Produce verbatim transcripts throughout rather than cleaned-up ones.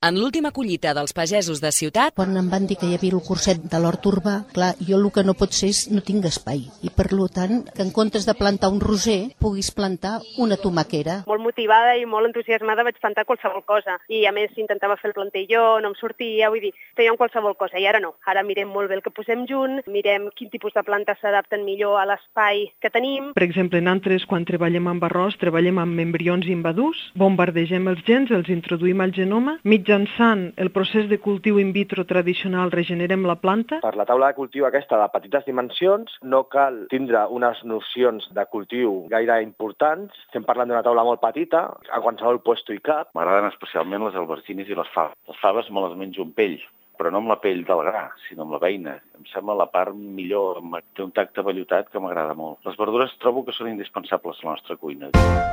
En l'última collita dels pagesos de ciutat... Quan em van dir que hi havia el curset de l'hort urbà, clar, jo el que no pot ser és no tinc espai. I per tant, que en comptes de plantar un roser, puguis plantar una tomaquera. Molt motivada i molt entusiasmada vaig plantar qualsevol cosa. I a més intentava fer el plantilló, no em sortia, vull dir, fèiem qualsevol cosa. I ara no. Ara mirem molt bé el que posem junt, mirem quin tipus de plantes s'adapten millor a l'espai que tenim. Per exemple, nosaltres, quan treballem amb arròs, treballem amb embrions invadurs, bombardegem els gens, els introduïm al genoma, mitjançant el procés de cultiu in vitro tradicional regenerem la planta. Per la taula de cultiu aquesta de petites dimensions no cal tindre unes nocions de cultiu gaire importants. Estem parlant d'una taula molt petita, a qualsevol puesto hi cap. M'agraden especialment les albergínies i les faves. Les faves me les menjo amb pell, però no amb la pell del gra, sinó amb la beina. Em sembla la part millor, té un tacte vellutat que m'agrada molt. Les verdures trobo que són indispensables a la nostra cuina.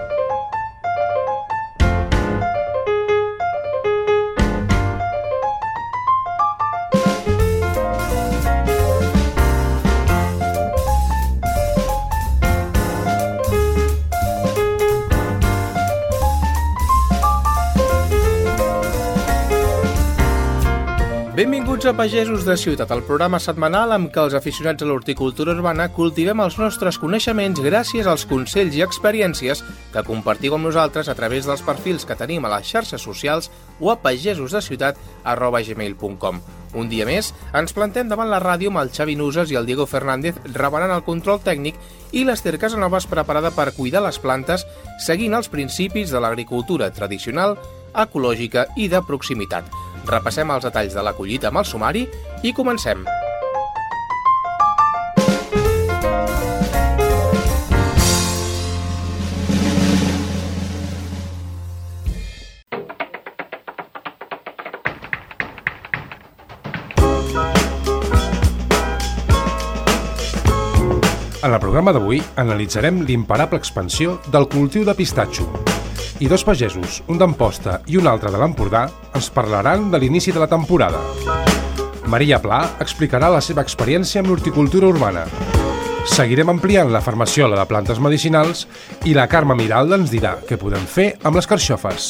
Benvinguts a Pagesos de Ciutat, el programa setmanal amb què els aficionats a l'horticultura urbana cultivem els nostres coneixements gràcies als consells i experiències que compartiu amb nosaltres a través dels perfils que tenim a les xarxes socials o a pagesosdeciutat arroba gmail punt com. Un dia més, ens plantem davant la ràdio amb el Xavi Nusas i el Diego Fernández rebenant el control tècnic i l'Ester Casanovas preparada per cuidar les plantes seguint els principis de l'agricultura tradicional, ecològica i de proximitat. Repassem els detalls de la collita amb el sumari i comencem. En el programa d'avui analitzarem l'imparable expansió del cultiu de pistatxo. I dos pagesos, un d'Amposta i un altre de l'Empordà, ens parlaran de l'inici de la temporada. Maria Pla explicarà la seva experiència amb l'horticultura urbana. Seguirem ampliant la farmaciola de plantes medicinals i la Carme Miralda ens dirà què podem fer amb les carxofes.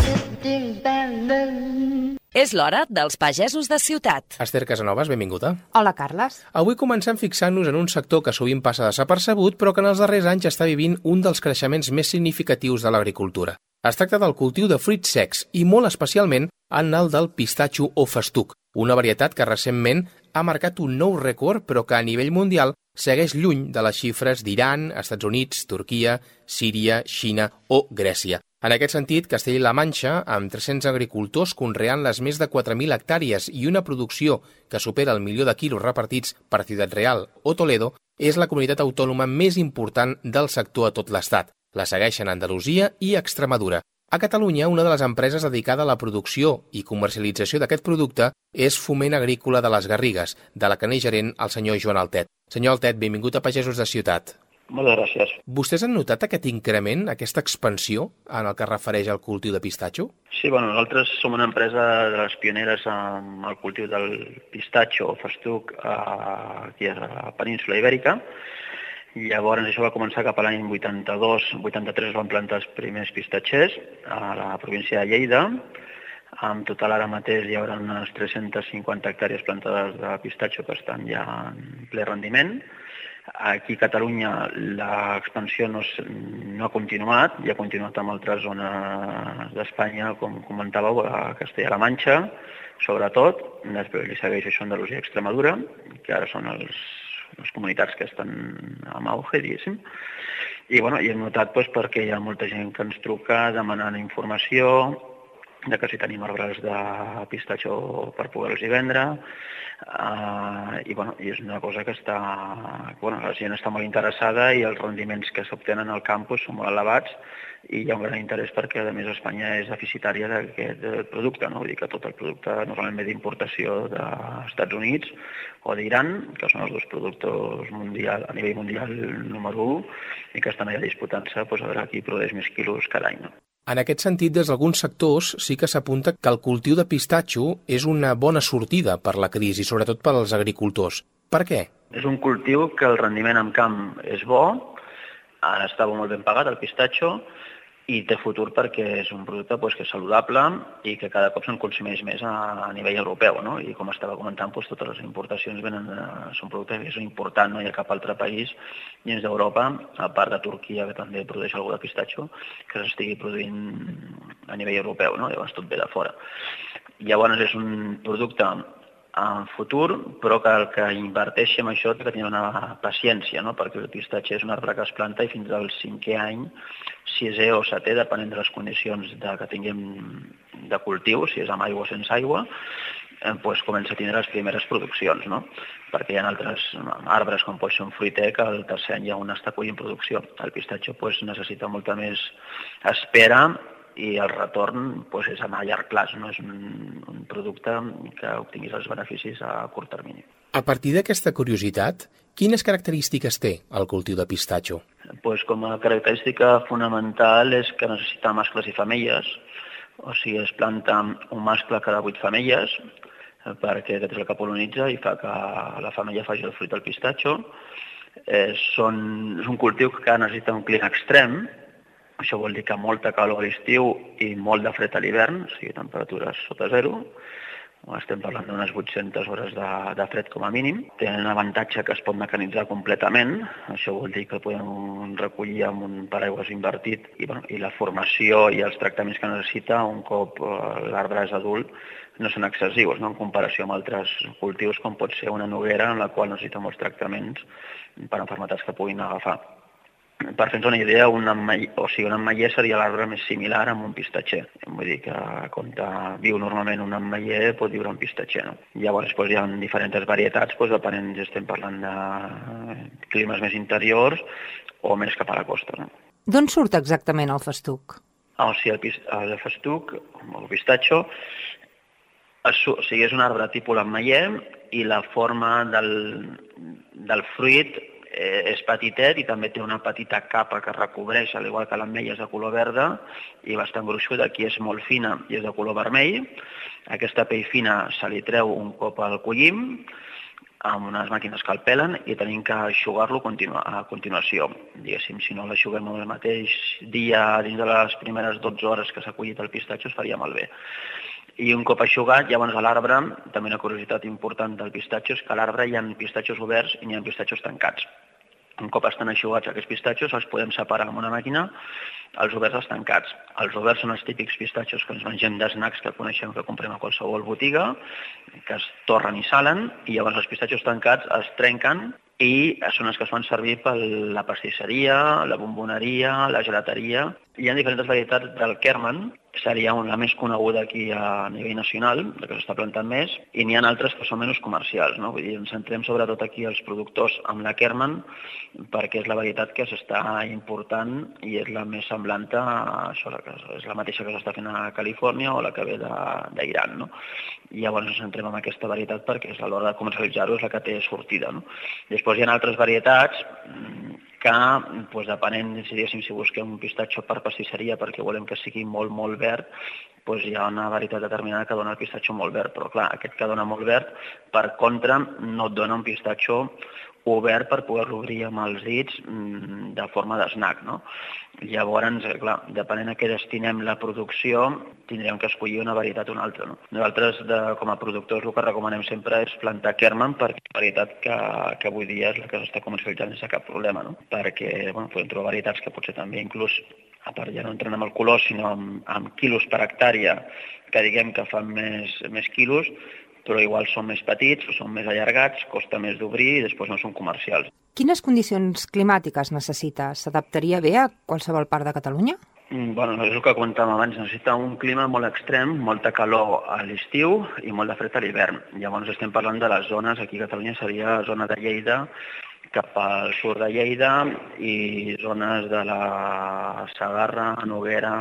És l'hora dels pagesos de ciutat. Ester Casanovas, benvinguda. Hola, Carles. Avui comencem fixant-nos en un sector que sovint passa desapercebut, però que en els darrers anys està vivint un dels creixements més significatius de l'agricultura. Es tracta del cultiu de fruits secs i molt especialment en el del pistatxo o festuc, una varietat que recentment ha marcat un nou rècord però que a nivell mundial segueix lluny de les xifres d'Iran, Estats Units, Turquia, Síria, Xina o Grècia. En aquest sentit, Castella-La Manxa, amb tres-cents agricultors conreant les més de quatre mil hectàrees i una producció que supera el milió de quilos repartits per Ciutat Real o Toledo, és la comunitat autònoma més important del sector a tot l'estat. La segueixen Andalusia i Extremadura. A Catalunya, una de les empreses dedicada a la producció i comercialització d'aquest producte és Foment Agrícola de les Garrigues, de la que n'és gerent el senyor Joan Altet. Senyor Altet, benvingut a Pagesos de Ciutat. Moltes gràcies. Vostès han notat aquest increment, aquesta expansió en el que es refereix al cultiu de pistatxo? Sí, bueno, nosaltres som una empresa de les pioneres amb el cultiu del pistatxo o festuc aquí a la península Ibèrica. Llavors això va començar cap a l'any vuitanta-dos vuitanta-tres es van plantar els primers pistatxers a la província de Lleida. En total ara mateix hi haurà unes tres-centes cinquanta hectàrees plantades de pistatxo que estan ja en ple rendiment. Aquí a Catalunya l'expansió no, no ha continuat, ja ha continuat amb altres zones d'Espanya, com comentàveu, a Castella-La Manxa, sobretot. Després li segueix això a Andalusia i Extremadura, que ara són els, les comunitats que estan en auge, diguéssim. I, bueno, i hem notat doncs, perquè hi ha molta gent que ens truca demanant informació, de que si tenim arbres de pistatxo per poder-los vendre, uh, i, bueno, i és una cosa que està, bueno, la gent està molt interessada i els rendiments que s'obtenen al campus són molt elevats i hi ha un gran interès perquè, a més, Espanya és deficitària d'aquest producte, no? Vull dir que tot el producte normalment ve d'importació dels Estats Units o d'Iran, que són els dos productors mundial, a nivell mundial número u, i que estan allà disputant-se doncs, a veure qui produeix més quilos cada any. No? En aquest sentit, des d'alguns sectors sí que s'apunta que el cultiu de pistatxo és una bona sortida per la crisi, sobretot per als agricultors. Per què? És un cultiu que el rendiment en camp és bo, ara estava molt ben pagat el pistatxo, i té futur perquè és un producte doncs, que és saludable i que cada cop se'n consumeix més a, a nivell europeu, no? I com estava comentant, doncs, totes les importacions venen de, són productes que són importants, no hi ha cap altre país dins d'Europa, a part de Turquia, que també produeix algú de pistatxo, que s'estigui produint a nivell europeu, no? Llavors tot ve de fora. Llavors és un producte en futur, però que el que inverteixi en això té que tenir una paciència, no? Perquè el pistatge és un arbre que es planta i fins al cinquè any, sisè o setè, depenent de les condicions de, que tinguem de cultiu, si és amb aigua o sense aigua, eh, doncs comença a tindre les primeres produccions, no? Perquè hi ha altres arbres, com pot ser un fruiter, que al tercer any ja un està collint producció. El pistatge doncs, necessita molta més espera i el retorn doncs, és a llarg plaç, no és un, un producte que obtinguis els beneficis a curt termini. A partir d'aquesta curiositat, quines característiques té el cultiu de pistatxo? Pues com a característica fonamental és que necessita mascles i femelles, o sigui, es planta un mascle cada vuit femelles, perquè aquest és el que polonitza i fa que la femella faci el fruit del pistatxo. Eh, són, és un cultiu que necessita un clima extrem. Això vol dir que molta calor a l'estiu i molt de fred a l'hivern, o sigui, temperatures sota zero. Estem parlant d'unes vuit-centes hores de, de fred com a mínim. Tenen avantatge que es pot mecanitzar completament. Això vol dir que podem recollir amb un paraigües invertit i, bueno, i la formació i els tractaments que necessita un cop l'arbre és adult no són excessius, no? En comparació amb altres cultius com pot ser una noguera en la qual necessita molts tractaments per malalties que puguin agafar. Per fer-nos una idea, un ametller, o sigui, un ametller seria l'arbre més similar a un pistatxer. Vull dir que quan viu normalment un ametller pot viure un pistatxer. No? Llavors doncs, hi ha diferents varietats, doncs, depenent si estem parlant de climes més interiors o més cap a la costa. No? D'on surt exactament el festuc? Ah, o sigui, el, el festuc, el pistatxo, o sigui, és un arbre tipus ametller i la forma del, del fruit és petitet i també té una petita capa que recobreix, al igual que l'ametlla és de color verda i bastant gruixuda, aquí és molt fina i és de color vermell. Aquesta pell fina se li treu un cop al collim amb unes màquines que el pelen i tenim que eixugar-lo a continuació. Diguéssim, si no l'eixuguem el mateix dia dins de les primeres dotze hores que s'ha collit el pistatxo es faria malbé. I un cop eixugat, llavors a l'arbre, també una curiositat important del pistatxo és que a l'arbre hi ha pistatxos oberts i hi ha pistatxos tancats. Un cop estan eixugats aquests pistatxos, els podem separar amb una màquina, els oberts els tancats. Els oberts són els típics pistatxos que ens mengem d'snacks que coneixem que comprem a qualsevol botiga, que es torren i salen, i llavors els pistatxos tancats es trenquen i són els que es fan servir per la pastisseria, la bomboneria, la gelateria. Hi ha diferents varietats del Kerman, seria la més coneguda aquí a nivell nacional, la que s'està plantant més, i n'hi ha altres que són menys comercials. No? Vull dir, ens centrem sobretot aquí els productors amb la Kerman perquè és la varietat que s'està important i és la més semblant a això, és la mateixa que s'està fent a Califòrnia o la que ve d'Iran. No? I llavors ens centrem en aquesta varietat perquè és a l'hora de comercialitzar-ho és la que té sortida. No? Després hi ha altres varietats que, doncs, depenent, si, si busquem un pistatxo per pastisseria perquè volem que sigui molt, molt verd, doncs hi ha una varietat determinada que dona el pistatxo molt verd, però clar, aquest que dona molt verd, per contra, no et dona un pistatxo obert per poder-lo obrir amb els dits de forma d'snack, no? Llavors, clar, depenent a què destinem la producció, tindrem que escollir una varietat o una altra. No? Nosaltres, de, com a productors, el que recomanem sempre és plantar Kerman perquè és la varietat que, que avui dia és la que s'està comercialitzant sense cap problema, no? Perquè bueno, podem trobar varietats que potser també inclús, a part ja no entren amb el color, sinó amb, amb quilos per hectàrea, que diguem que fan més, més quilos, però igual són més petits, són més allargats, costa més d'obrir i després no són comercials. Quines condicions climàtiques necessita? S'adaptaria bé a qualsevol part de Catalunya? Mm, bueno, és el que comentàvem abans, necessita un clima molt extrem, molta calor a l'estiu i molt de fred a l'hivern. Llavors estem parlant de les zones, aquí a Catalunya seria zona de Lleida, cap al sud de Lleida i zones de la Segarra, Noguera,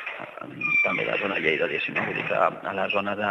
també de la zona de Lleida, no? Vull dir que a la zona de,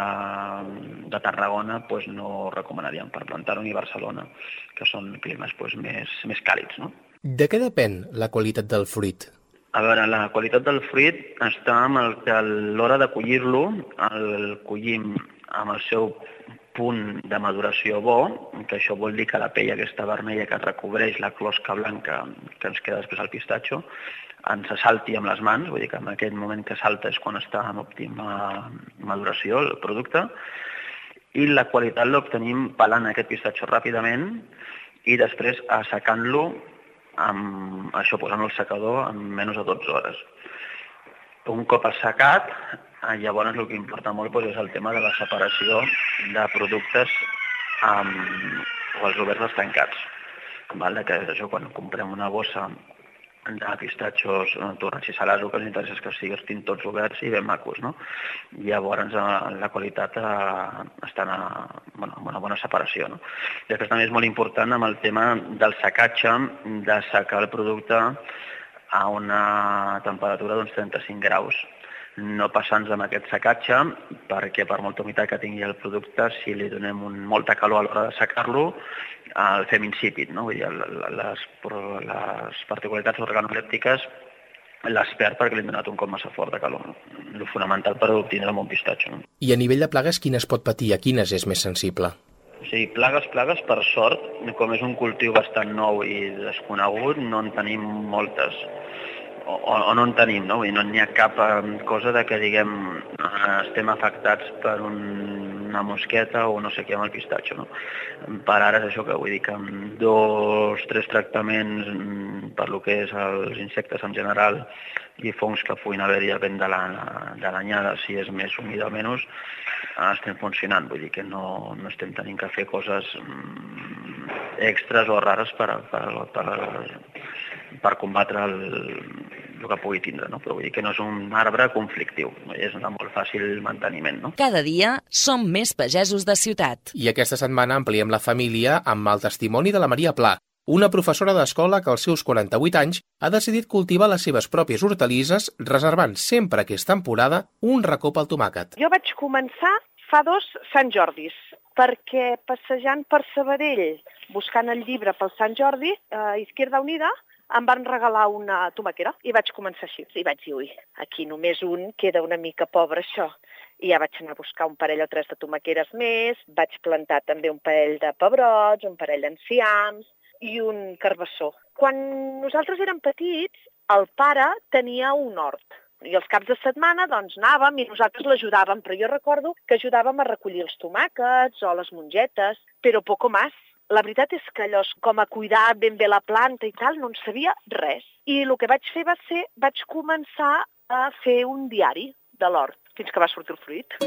de Tarragona pues, no recomanaríem per plantar-ho ni Barcelona, que són climes pues, més, més càlids. No? De què depèn la qualitat del fruit? A veure, la qualitat del fruit està amb el que a l'hora de collir-lo, el collim amb el seu punt de maduració bo, que això vol dir que la pell aquesta vermella que recobreix la closca blanca que ens queda després al pistatxo, ens salti amb les mans, vull dir que en aquest moment que salta és quan està en òptima maduració el producte, i la qualitat l'obtenim pelant aquest pistatxo ràpidament i després assecant-lo amb això, posant el secador en menys de dotze hores. Un cop assecat, llavors el que importa molt és el tema de la separació de productes amb els oberts dels tancats. Que això, quan comprem una bossa de pistatxos torrats i salats, el que ens interessa és que estiguin tots oberts i ben macos, no? Llavors la qualitat està en una bona separació, no? I després també és molt important amb el tema del secatge, de secar el producte a una temperatura d'uns trenta-cinc graus. No passar-nos amb aquest secatge, perquè per molta humitat que tingui el producte, si li donem molta calor a l'hora de secar-lo, el fem insípid, no? Vull dir, les, les particularitats organolèptiques les perd perquè li hem donat un cop massa fort de calor. No? El fonamental per obtenir un bon pistatxo. No? I a nivell de plagues, quines pot patir? A quines és més sensible? Sí, plagues, plagues, per sort, com és un cultiu bastant nou i desconegut, no en tenim moltes. O, o no en tenim, no? Vull dir, no n'hi ha cap cosa de que, diguem, estem afectats per un, una mosqueta o no sé què amb el pistatxo, no? Per ara és això que vull dir que amb dos, tres tractaments per lo que és els insectes en general i fongs que puguin haver-hi depèn de l'anyada, si és més humida o menys, estem funcionant. Vull dir que no, no estem tenint que fer coses extras o rares per, per, per, per combatre el, el que pugui tindre, no? Però vull dir que no és un arbre conflictiu, és un molt fàcil manteniment, no? Cada dia som més pagesos de ciutat. I aquesta setmana ampliem la família amb el testimoni de la Maria Pla, una professora d'escola que als seus quaranta-vuit anys ha decidit cultivar les seves pròpies hortalisses, reservant sempre que és temporada un racó pel tomàquet. Jo vaig començar fa dos Sant Jordis, perquè passejant per Sabadell, buscant el llibre pel Sant Jordi, a Izquierda Unida, em van regalar una tomaquera i vaig començar així. I vaig dir, ui, aquí només un queda una mica pobre això. I ja vaig anar a buscar un parell o tres de tomaqueres més, vaig plantar també un parell de pebrots, un parell d'enciams i un carbassó. Quan nosaltres érem petits, el pare tenia un hort. I els caps de setmana doncs anàvem i nosaltres l'ajudàvem, però jo recordo que ajudàvem a recollir els tomàquets o les mongetes, però poco más. La veritat és que allò, com a cuidar ben bé la planta i tal, no en sabia res. I el que vaig fer va ser, vaig començar a fer un diari de l'hort, fins que va sortir el fruit.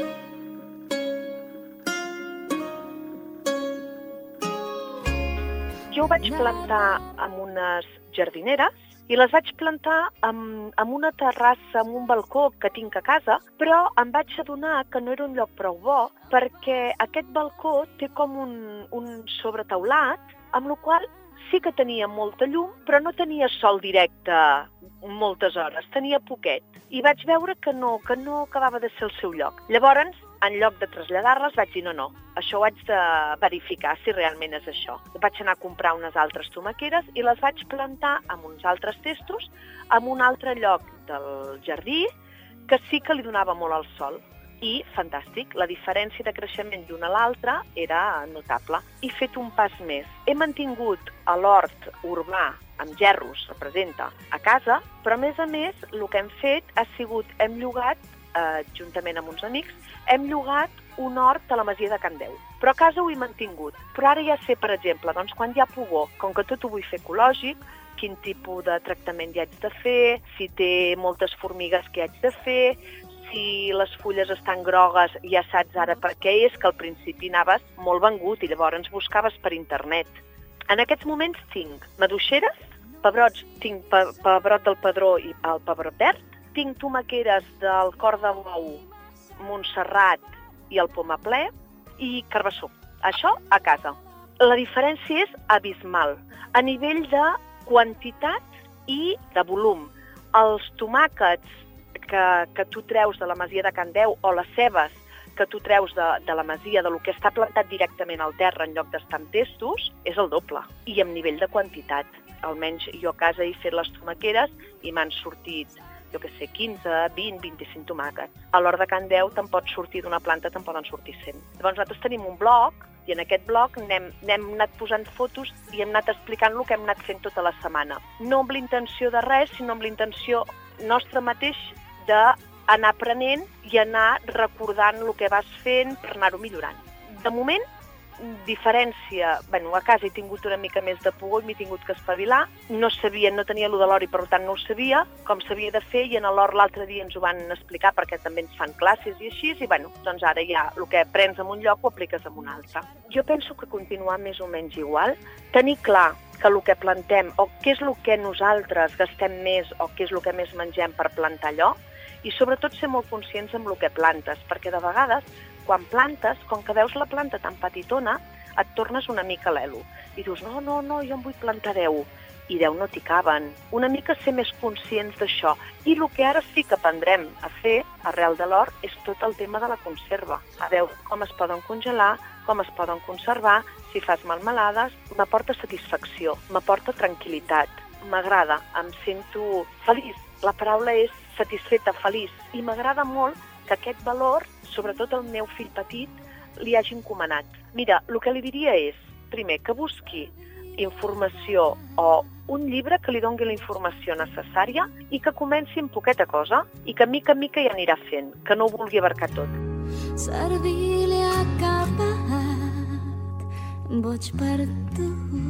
Jo ho vaig plantar amb unes jardineres i les vaig plantar amb, amb una terrassa, amb un balcó que tinc a casa, però em vaig adonar que no era un lloc prou bo perquè aquest balcó té com un, un sobretaulat, amb la qual sí que tenia molta llum, però no tenia sol directe moltes hores, tenia poquet. I vaig veure que no, que no acabava de ser el seu lloc. Llavors, en lloc de traslladar-les, vaig dir no, no, això ho haig de verificar si realment és això. Vaig anar a comprar unes altres tomaqueres i les vaig plantar amb uns altres testos en un altre lloc del jardí que sí que li donava molt al sol. I, fantàstic, la diferència de creixement d'una a l'altra era notable. He fet un pas més. He mantingut l'hort urbà amb gerros, representa, a casa, però a més a més el que hem fet ha sigut, hem llogat, eh, juntament amb uns amics, hem llogat un hort a la masia de Can Deu. Però a casa ho he mantingut. Però ara ja sé, per exemple, doncs quan hi ha pugó, com que tot ho vull fer ecològic, quin tipus de tractament hi haig de fer, si té moltes formigues que haig de fer, si les fulles estan grogues, ja saps ara per què és, que al principi anaves molt vengut i llavors buscaves per internet. En aquests moments tinc maduixeres, pebrots, tinc pe pebrot del Padró i el pebrot verd, tinc tomaqueres del Cor de Bou, Montserrat i el Poma Ple i carbassó. Això a casa. La diferència és abismal a nivell de quantitat i de volum. Els tomàquets que, que tu treus de la masia de Can Deu o les cebes que tu treus de, de la masia, de lo que està plantat directament al terra en lloc d'estar en testos, és el doble. I en nivell de quantitat. Almenys jo a casa he fet les tomaqueres i m'han sortit jo què sé, quinze, vint, vint-i-cinc tomàquets. A l'hora de Can Deu te'n pots sortir d'una planta, te'n poden sortir cent. Llavors nosaltres tenim un blog, i en aquest blog n'hem, n'hem anat posant fotos i hem anat explicant el que hem anat fent tota la setmana. No amb l'intenció de res, sinó amb l'intenció nostra mateix d'anar aprenent i anar recordant el que vas fent per anar-ho millorant. De moment, diferència, bueno, a casa he tingut una mica més de pugó i m'he tingut que espavilar, no sabia, no tenia allò de l'hort i per tant no ho sabia, com s'havia de fer, i en l'hort l'altre dia ens ho van explicar perquè també ens fan classes i així, i bueno, doncs ara ja el que aprens en un lloc ho apliques en un altre. Jo penso que continuar més o menys igual, tenir clar que el que plantem o què és el que nosaltres gastem més o què és el que més mengem per plantar allò, i sobretot ser molt conscients amb el que plantes, perquè de vegades quan plantes, com que veus la planta tan petitona, et tornes una mica l'elo. I dius, no, no, no, jo em vull plantar deu. I deu no t'hi caben. Una mica ser més conscients d'això. I el que ara sí que aprendrem a fer, arrel de l'hort, és tot el tema de la conserva. A veure com es poden congelar, com es poden conservar, si fas melmelades, m'aporta satisfacció, m'aporta tranquil·litat. M'agrada, em sento feliç. La paraula és satisfeta, feliç. I m'agrada molt que aquest valor, sobretot el meu fill petit, li hagi encomanat. Mira, el que li diria és, primer, que busqui informació o un llibre que li doni la informació necessària i que comenci amb poqueta cosa i que mica en mica ja anirà fent, que no ho vulgui abarcar tot. Servir-li acabat, boig per tu.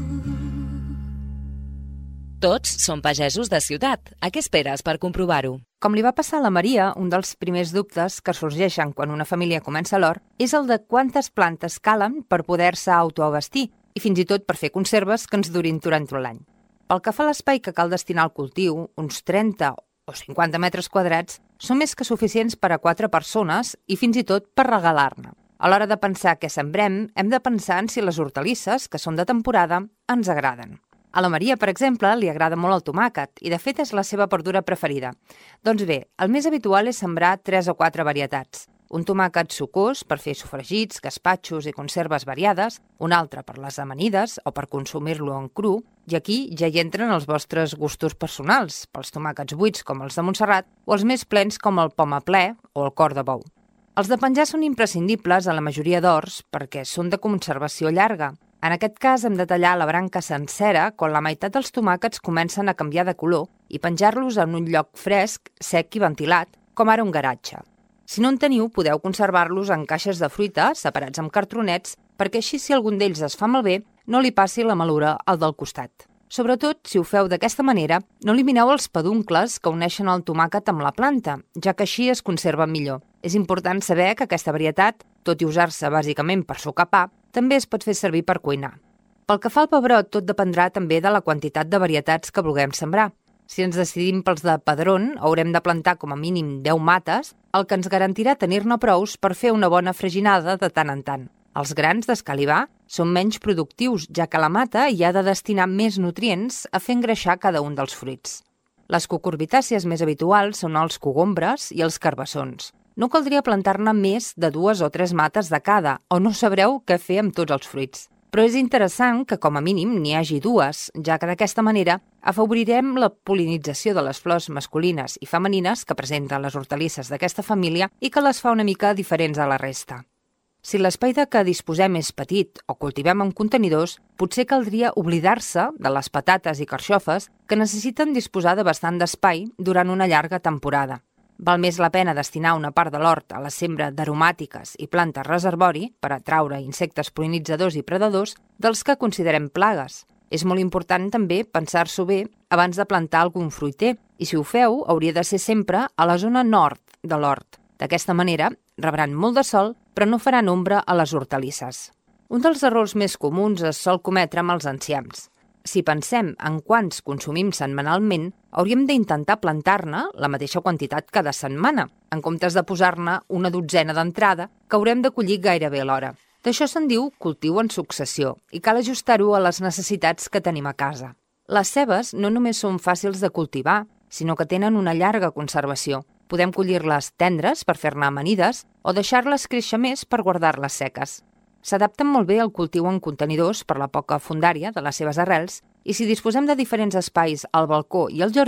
Tots són pagesos de ciutat. A què esperes per comprovar-ho? Com li va passar a la Maria, un dels primers dubtes que sorgeixen quan una família comença l'hort és el de quantes plantes calen per poder-se autoabastir i fins i tot per fer conserves que ens durin durant tot l'any. Pel que fa a l'espai que cal destinar al cultiu, uns trenta o cinquanta metres quadrats són més que suficients per a quatre persones i fins i tot per regalar-ne. A l'hora de pensar què sembrem, hem de pensar en si les hortalisses, que són de temporada, ens agraden. A la Maria, per exemple, li agrada molt el tomàquet i, de fet, és la seva verdura preferida. Doncs bé, el més habitual és sembrar tres o quatre varietats. Un tomàquet sucós per fer sofregits, gaspatxos i conserves variades, un altre per les amanides o per consumir-lo en cru, i aquí ja hi entren els vostres gustos personals, pels tomàquets buits com els de Montserrat o els més plens com el poma ple o el cor de bou. Els de penjar són imprescindibles a la majoria d'horts perquè són de conservació llarga. En aquest cas hem de tallar la branca sencera quan la meitat dels tomàquets comencen a canviar de color i penjar-los en un lloc fresc, sec i ventilat, com ara un garatge. Si no en teniu, podeu conservar-los en caixes de fruita separats amb cartronets perquè així si algun d'ells es fa malbé no li passi la malura al del costat. Sobretot, si ho feu d'aquesta manera, no elimineu els peduncles que uneixen el tomàquet amb la planta, ja que així es conserva millor. És important saber que aquesta varietat, tot i usar-se bàsicament per sucar pa, també es pot fer servir per cuinar. Pel que fa al pebrot, tot dependrà també de la quantitat de varietats que vulguem sembrar. Si ens decidim pels de padrón, haurem de plantar com a mínim deu mates, el que ens garantirà tenir-ne prous per fer una bona freginada de tant en tant. Els grans d'escalivar són menys productius, ja que la mata hi ha de destinar més nutrients a fer engreixar cada un dels fruits. Les cucurbitàcies més habituals són els cogombres i els carbassons. No caldria plantar-ne més de dues o tres mates de cada, o no sabreu què fer amb tots els fruits. Però és interessant que com a mínim n'hi hagi dues, ja que d'aquesta manera afavorirem la pol·linització de les flors masculines i femenines que presenten les hortalisses d'aquesta família i que les fa una mica diferents a la resta. Si l'espai de què disposem és petit o cultivem en contenidors, potser caldria oblidar-se de les patates i carxofes que necessiten disposar de bastant d'espai durant una llarga temporada. Val més la pena destinar una part de l'hort a la sembra d'aromàtiques i plantes reservori per atraure insectes pol·linitzadors i predadors dels que considerem plagues. És molt important també pensar-s'ho bé abans de plantar algun fruiter i si ho feu hauria de ser sempre a la zona nord de l'hort. D'aquesta manera rebran molt de sol però no faran ombra a les hortalisses. Un dels errors més comuns es sol cometre amb els enciams. Si pensem en quants consumim setmanalment, hauríem d'intentar plantar-ne la mateixa quantitat cada setmana, en comptes de posar-ne una dotzena d'entrada que haurem de collir gairebé alhora. D'això se'n diu cultiu en successió i cal ajustar-ho a les necessitats que tenim a casa. Les cebes no només són fàcils de cultivar, sinó que tenen una llarga conservació. Podem collir-les tendres per fer-ne amanides o deixar-les créixer més per guardar-les seques. S'adapten molt bé al cultiu en contenidors per la poca fondària de les seves arrels i si disposem de diferents espais al balcó i al jardí,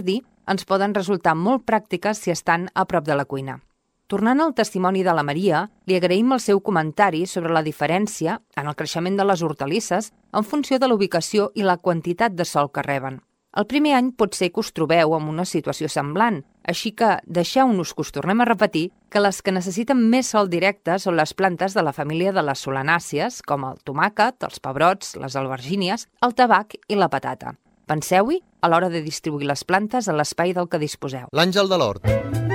ens poden resultar molt pràctiques si estan a prop de la cuina. Tornant al testimoni de la Maria, li agraïm el seu comentari sobre la diferència en el creixement de les hortalisses en funció de la ubicació i la quantitat de sol que reben. El primer any pot ser que us trobeu en una situació semblant, així que deixeu-nos que us tornem a repetir que les que necessiten més sol directe són les plantes de la família de les solanàcies, com el tomàquet, els pebrots, les albergínies, el tabac i la patata. Penseu-hi a l'hora de distribuir les plantes a l'espai del que disposeu. L'Àngel de l'Hort.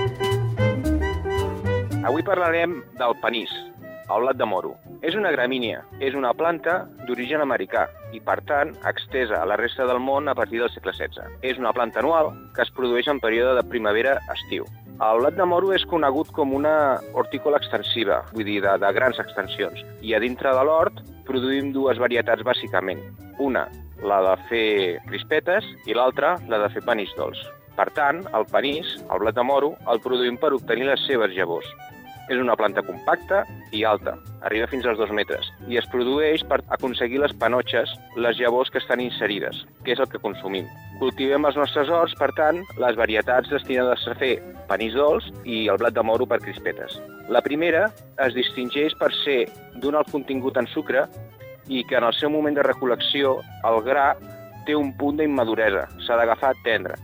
Avui parlarem del panís, el blat de moro. És una gramínia, és una planta d'origen americà i, per tant, extesa a la resta del món a partir del segle setze. És una planta anual que es produeix en període de primavera-estiu. El blat de moro és conegut com una hortícola extensiva, vull dir, de, de grans extensions. I a dintre de l'hort produïm dues varietats bàsicament. Una, la de fer crispetes, i l'altra, la de fer panís dolç. Per tant, el panís, el blat de moro, el produïm per obtenir les seves llavors. És una planta compacta i alta, arriba fins als dos metres, i es produeix per aconseguir les panotxes, les llavors que estan inserides, que és el que consumim. Cultivem els nostres horts, per tant, les varietats destinades a fer panís dolç i el blat de moro per crispetes. La primera es distingeix per ser d'un alt contingut en sucre i que en el seu moment de recol·lecció el gra té un punt d'immaduresa, s'ha d'agafar tendre.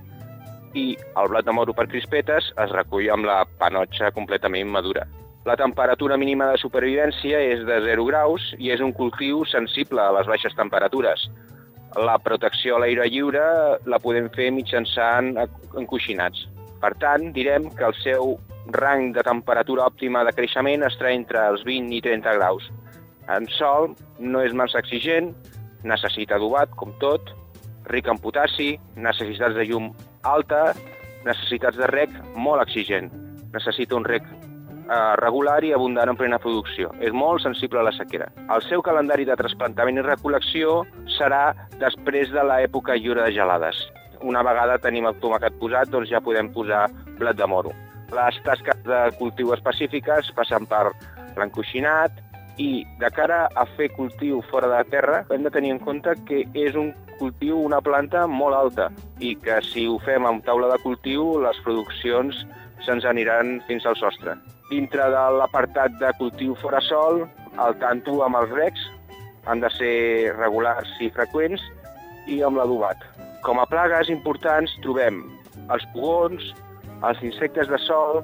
I el blat de moro per crispetes es recull amb la panotxa completament madura. La temperatura mínima de supervivència és de zero graus i és un cultiu sensible a les baixes temperatures. La protecció a l'aire lliure la podem fer mitjançant encoixinats. Per tant, direm que el seu rang de temperatura òptima de creixement està entre els vint i trenta graus. En sòl no és massa exigent, necessita adobat, com tot, ric en potassi, necessitats de llum alta, necessitats de reg molt exigent. Necessita un reg eh, regular i abundant en plena producció. És molt sensible a la sequera. El seu calendari de trasplantament i recol·lecció serà després de l'època lliure de gelades. Una vegada tenim el tomàquet posat, doncs ja podem posar blat de moro. Les tasques de cultiu específiques passen per l'encoixinat i de cara a fer cultiu fora de terra hem de tenir en compte que és un cultiu, una planta molt alta i que si ho fem amb taula de cultiu les produccions se'ns aniran fins al sostre. Dintre de l'apartat de cultiu fora sol, el tanto amb els recs han de ser regulars i freqüents i amb l'adobat. Com a plagues importants trobem els pugons, els insectes de sol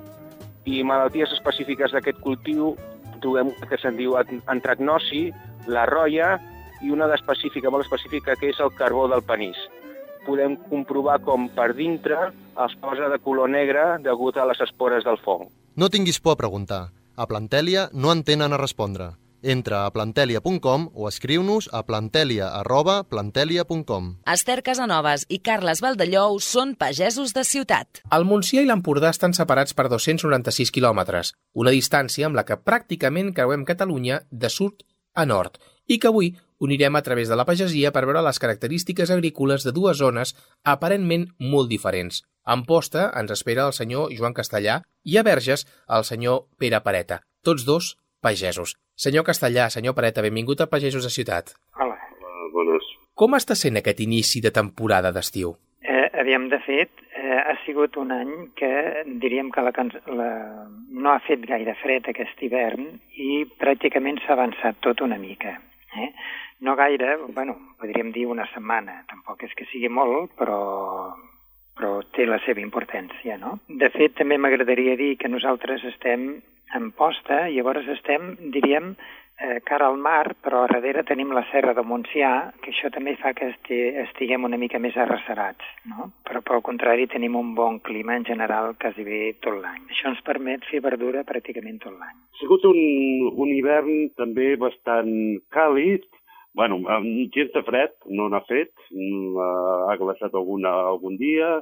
i malalties específiques d'aquest cultiu. Trobem que se'n diu antracnosi, la roia i una d'específica, molt específica, que és el carbó del panís. Podem comprovar com per dintre es posa de color negre degut a les espores del fong. No tinguis por a preguntar. A Plantelia no en tenen a respondre. Entra a plantelia punt com o escriu-nos a plantelia arroba plantelia punt com. Esther Casanovas i Carles Valdellou són pagesos de ciutat. El Montsià i l'Empordà estan separats per dos-cents noranta-sis quilòmetres, una distància amb la que pràcticament creuem Catalunya de sud a nord, i que avui unirem a través de la pagesia per veure les característiques agrícoles de dues zones aparentment molt diferents. A Amposta ens espera el senyor Joan Castellà i a Verges el senyor Pere Pareta, tots dos pagesos. Senyor Castellà, senyor Pareta, benvingut a Pagesos de Ciutat. Hola. Bones. Com està sent aquest inici de temporada d'estiu? Eh, aviam, de fet, eh, ha sigut un any que diríem que la, la, no ha fet gaire fred aquest hivern i pràcticament s'ha avançat tot una mica. Eh? No gaire, bueno, podríem dir una setmana, tampoc és que sigui molt, però, però té la seva importància, no? De fet, també m'agradaria dir que nosaltres estem en posta, i llavors estem, diríem, eh, cara al mar, però a darrere tenim la serra de Montsià, que això també fa que esti, estiguem una mica més arrecerats, no? Però pel contrari tenim un bon clima en general quasi bé tot l'any. Això ens permet fer verdura pràcticament tot l'any. Ha sigut un, un hivern també bastant càlid, bueno, amb gens de fred, no n'ha fet, ha glaçat alguna, algun dia,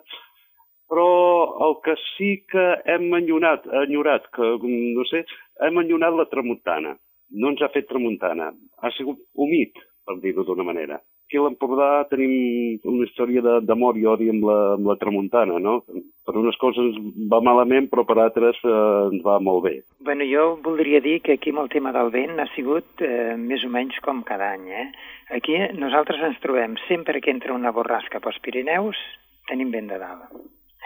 però el que sí que hem enyorat, enyorat, que no sé, hem enyorat la tramuntana. No ens ha fet tramuntana. Ha sigut humit, per dir-ho d'una manera. Aquí a l'Empordà tenim una història d'amor i odi amb la, amb la tramuntana, no? Per unes coses va malament, però per altres eh, ens va molt bé. Bueno, jo voldria dir que aquí amb el tema del vent ha sigut eh, més o menys com cada any, eh? Aquí nosaltres ens trobem sempre que entra una borrasca pels Pirineus, tenim vent de dalt.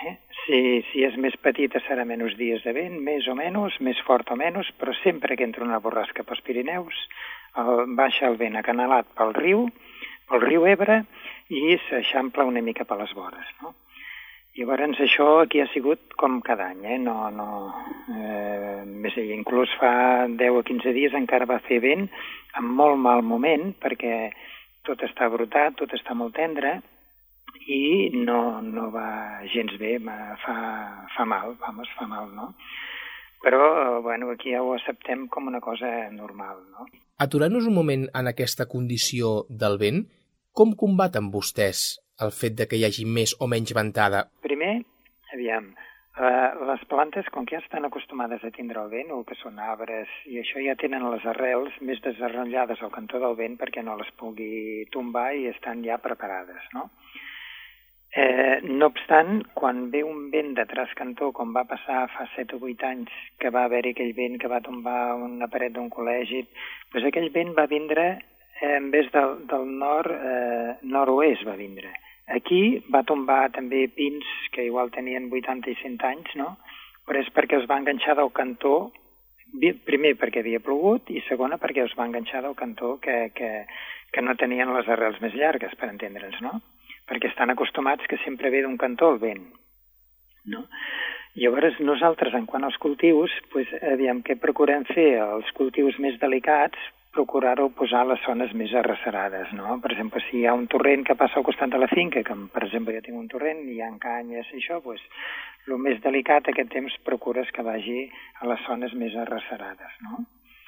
Eh? Si, si és més petita serà menys dies de vent, més o menys, més fort o menys, però sempre que entra una borrasca pels Pirineus, el, baixa el vent acanalat pel riu, pel riu Ebre, i s'eixampla una mica per les vores, no? Llavors això aquí ha sigut com cada any, eh? no, no, eh, més dir, inclús fa deu o quinze dies encara va fer vent en molt mal moment, perquè tot està brotat, tot està molt tendre, i no, no va gens bé, fa, fa mal, vamos, fa mal, no? Però, bueno, aquí ja ho acceptem com una cosa normal, no? Aturant-nos un moment en aquesta condició del vent, com combaten vostès el fet de que hi hagi més o menys ventada? Primer, aviam, eh, les plantes, com que ja estan acostumades a tindre el vent, o que són arbres, i això ja tenen les arrels més desarrollades al cantó del vent perquè no les pugui tombar i estan ja preparades, no? Eh, no obstant, quan ve un vent de trascantó, com va passar fa set o vuit anys, que va haver-hi aquell vent que va tombar una paret d'un col·legi, doncs aquell vent va vindre, eh, en vez del, del nord, eh, nord-oest va vindre. Aquí va tombar també pins que igual tenien vuitanta i cent anys, no? Però és perquè els va enganxar del cantó, primer perquè havia plogut i segona perquè els va enganxar del cantó que, que, que no tenien les arrels més llargues, per entendre'ns, no? Perquè estan acostumats que sempre ve d'un cantó el vent, no? Llavors nosaltres, en quant als cultius, pues, aviam, què procurem fer? Els cultius més delicats, procurar-ho posar a les zones més arrecerades, no? Per exemple, si hi ha un torrent que passa al costat de la finca, que per exemple jo tinc un torrent, i hi ha canyes i això, pues, el més delicat aquest temps procures que vagi a les zones més arrecerades, no?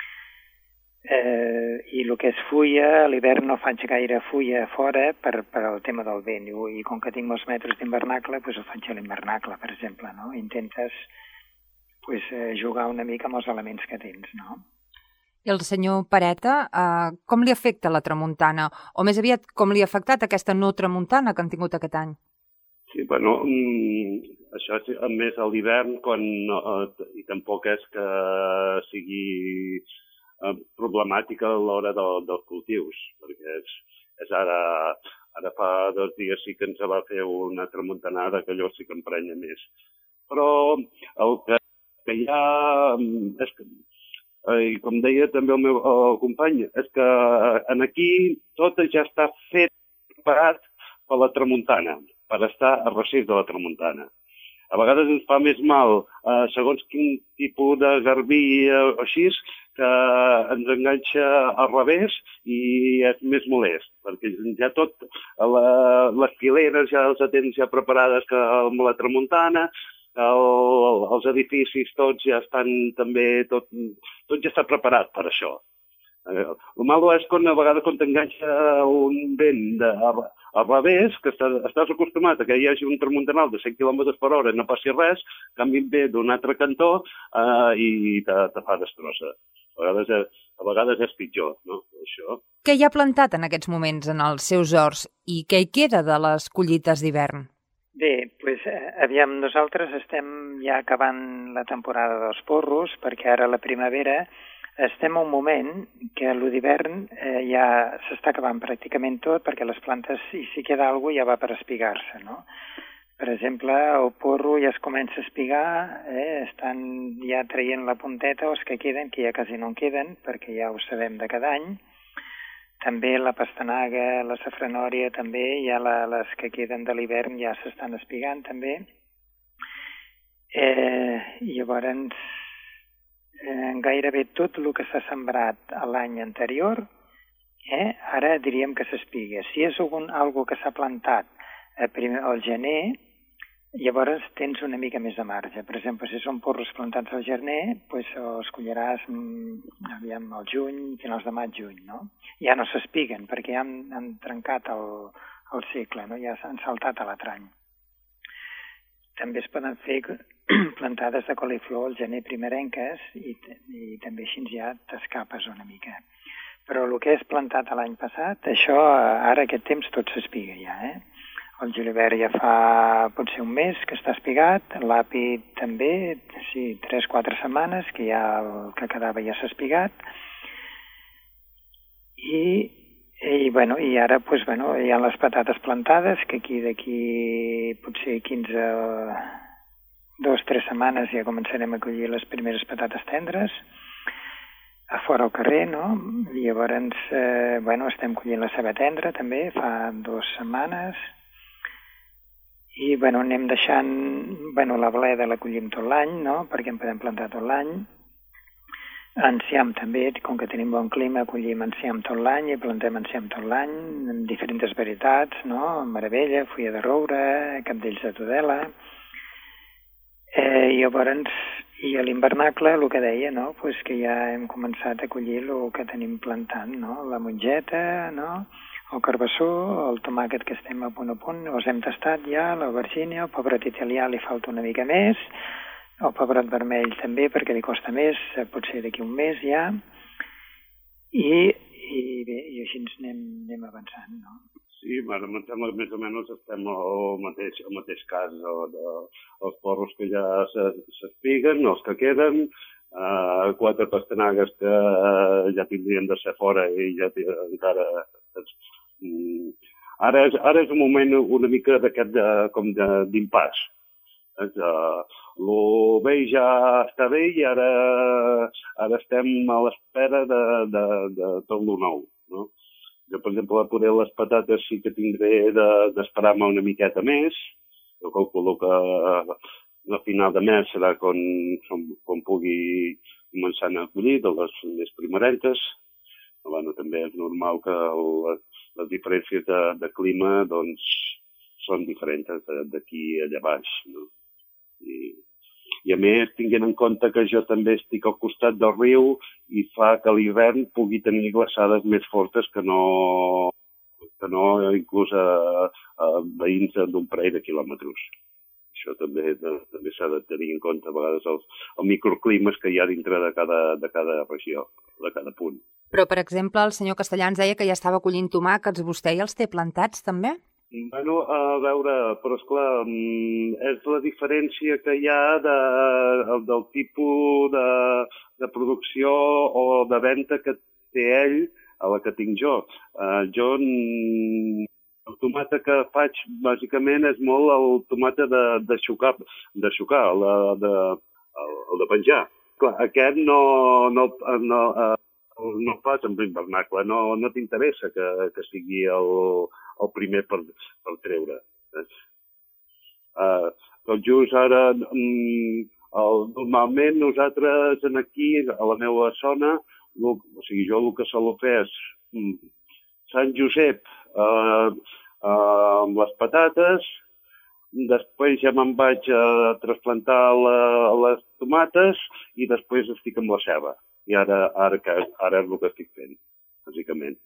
Eh, i el que és fulla, a l'hivern no faig gaire fulla fora per, per el tema del vent, i, i com que tinc molts metres d'invernacle, pues ho faig a l'invernacle, per exemple, no? Intentes pues, eh, jugar una mica amb els elements que tens, no? I el senyor Pareta, eh, com li afecta la tramuntana? O més aviat, com li ha afectat aquesta no tramuntana que han tingut aquest any? Sí, bueno, això és més a l'hivern, quan eh, i tampoc és que sigui problemàtica a l'hora de, dels cultius, perquè és, és ara, ara fa dos dies sí que ens va fer una tramuntanada que allò sí que emprenya més. Però el que, que hi ha, és que, i com deia també el meu el company, és que en aquí tot ja està fet, preparat per la tramuntana, per estar a recés de la tramuntana. A vegades ens fa més mal, eh, segons quin tipus de garbí o així, que ens enganxa al revés i és més molest, perquè ja tot, la, les fileres ja els tens ja preparades que amb la tramuntana, el, els edificis tots ja estan també, tot, tot ja està preparat per això. El malo és quan a vegades quan t'enganxa un vent de, al revés, que estàs, estàs acostumat a que hi hagi un tramuntanal de cent quilòmetres per hora i no passi res, canvi ve d'un altre cantó eh, i te, te fa destrossa. A vegades, és, a vegades és pitjor, no? Això. Què hi ha plantat en aquests moments en els seus horts i què hi queda de les collites d'hivern? Bé, doncs, aviam, nosaltres estem ja acabant la temporada dels porros, perquè ara la primavera estem a un moment que a l'hivern eh, ja s'està acabant pràcticament tot, perquè les plantes, si, si queda alguna cosa, ja va per espigar-se, no? Per exemple, el porro ja es comença a espigar, eh? Estan ja traient la punteta, o els que queden, que ja quasi no en queden, perquè ja ho sabem de cada any. També la pastanaga, la safranòria, també, ja la, les que queden de l'hivern ja s'estan espigant, també. Eh, llavors, eh, gairebé tot el que s'ha sembrat l'any anterior, eh, ara diríem que s'espiga. Si és algun, algo que s'ha plantat a primer, al gener, llavors tens una mica més de marge. Per exemple, si són porros plantats al gener, doncs els colliràs aviam, al juny, finals de maig, juny, no? Ja no s'espiguen, perquè ja han, han trencat el, el cicle, no? Ja s'han saltat a l'atrany. També es poden fer plantades de coliflor al gener primerenques i, i també així ja t'escapes una mica. Però el que és plantat l'any passat, això ara aquest temps tot s'espiga ja, eh? El julivert ja fa potser un mes que està espigat, l'api també, sí, tres o quatre setmanes, que ja el que quedava ja s'ha espigat. I I, bueno, i ara pues, bueno, hi ha les patates plantades, que aquí d'aquí potser quinze, dos, tres setmanes ja començarem a collir les primeres patates tendres, a fora al carrer, no? I llavors, eh, bueno, estem collint la ceba tendra també, fa dues setmanes, i, bueno, anem deixant, bueno, la bleda la collim tot l'any, no?, perquè en podem plantar tot l'any. Enciam també, com que tenim bon clima, collim enciam tot l'any i plantem enciam tot l'any, en diferents varietats, no?, meravella, fulla de roure, cabdells de tudela. Eh, I llavors, i a l'invernacle, el que deia, no?, pues que ja hem començat a collir el que tenim plantant, no?, la mongeta, no?, el carbassó, el tomàquet que estem a punt a punt, els hem tastat ja, l'aubergínia, el pebrot italià li falta una mica més, el pebrot vermell també, perquè li costa més, potser d'aquí un mes ja, i, i bé, i així ens anem, anem avançant, no? Sí, ara em sembla que més o menys estem al mateix, al mateix cas, o de, els porros que ja s'espiguen, els que queden, eh, quatre pastanagues que eh, ja tindrien de ser fora i ja encara... Mm, ara, és, ara és un moment una mica d'aquest de, com d'impàs. El vell ja està bé i ara, ara estem a l'espera de, de, de tot el nou, no? Jo, per exemple, poder les patates sí que tindré d'esperar-me una miqueta més. Jo calculo que a final de mes serà quan, quan pugui començar a collir de les més primerenques. Bueno, també és normal que les, les diferències de, de clima doncs, són diferents d'aquí allà baix, no? I, I a més, tinguent en compte que jo també estic al costat del riu i fa que l'hivern pugui tenir glaçades més fortes que no, que no inclús a, a veïns d'un parell de quilòmetres. Això també, de, també s'ha de tenir en compte a vegades els, els microclimes que hi ha dintre de cada, de cada regió, de cada punt. Però, per exemple, el senyor Castellà ens deia que ja estava collint tomàquets. Vostè ja els té plantats, també? Bueno, a veure, però esclar, és la diferència que hi ha de, del tipus de, de producció o de venda que té ell a la que tinc jo. Uh, jo, el tomata que faig, bàsicament, és molt el tomata de, de xucar, de xucar, el de, el, el de penjar. Clar, aquest no, no, no, uh, no fas en l'invernacle, no, no t'interessa que, que sigui el, el primer per, per treure. Uh, tot just ara, um, el, normalment nosaltres aquí, a la meva zona, lo, o sigui, jo el que solo fer és um, Sant Josep uh, uh, amb les patates, després ja me'n vaig a trasplantar la, les tomates i després estic amb la ceba. I ara, ara, ara és el que estic fent, bàsicament.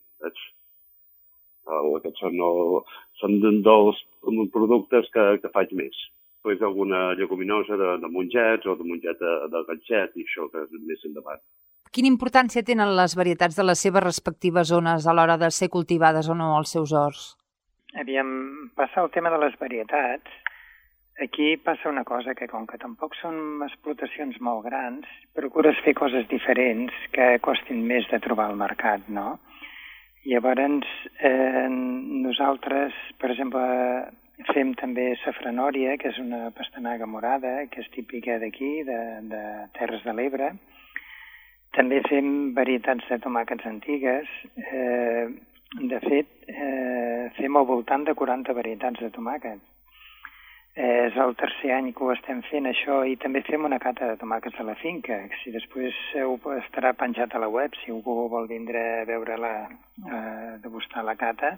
Aquests són, el, són dels productes que, que faig més. Després alguna lleguminosa de, de mongets o de monget de, de ganxet i això que és més endavant. Quina importància tenen les varietats de les seves respectives zones a l'hora de ser cultivades o no als seus horts? Aviam, passa el tema de les varietats. Aquí passa una cosa, que com que tampoc són explotacions molt grans, procures fer coses diferents que costin més de trobar al mercat, no? Llavors, eh, nosaltres, per exemple, fem també safranòria, que és una pastanaga morada, que és típica d'aquí, de, de Terres de l'Ebre. També fem varietats de tomàquets antigues. Eh, de fet, eh, fem al voltant de quaranta varietats de tomàquet. Eh, és el tercer any que ho estem fent, això, i també fem una cata de tomàquets a la finca. Si després estarà penjat a la web, si algú vol vindre a veure-la, a degustar la cata,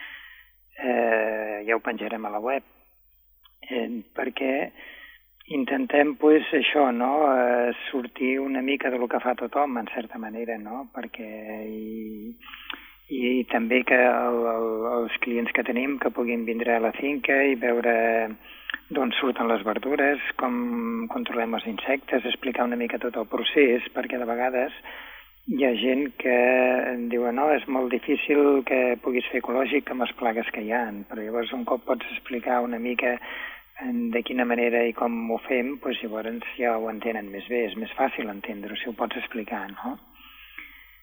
eh, ja ho penjarem a la web. Eh, perquè intentem, pues, això, no?, eh, sortir una mica de lo que fa tothom, en certa manera, no?, perquè... I, i també que el, el, els clients que tenim que puguin vindre a la finca i veure d'on surten les verdures, com controlem els insectes, explicar una mica tot el procés, perquè de vegades hi ha gent que diu no, és molt difícil que puguis fer ecològic amb les plagues que hi ha, però llavors un cop pots explicar una mica de quina manera i com ho fem, doncs llavors ja ho entenen més bé, és més fàcil entendre si ho pots explicar, no? Per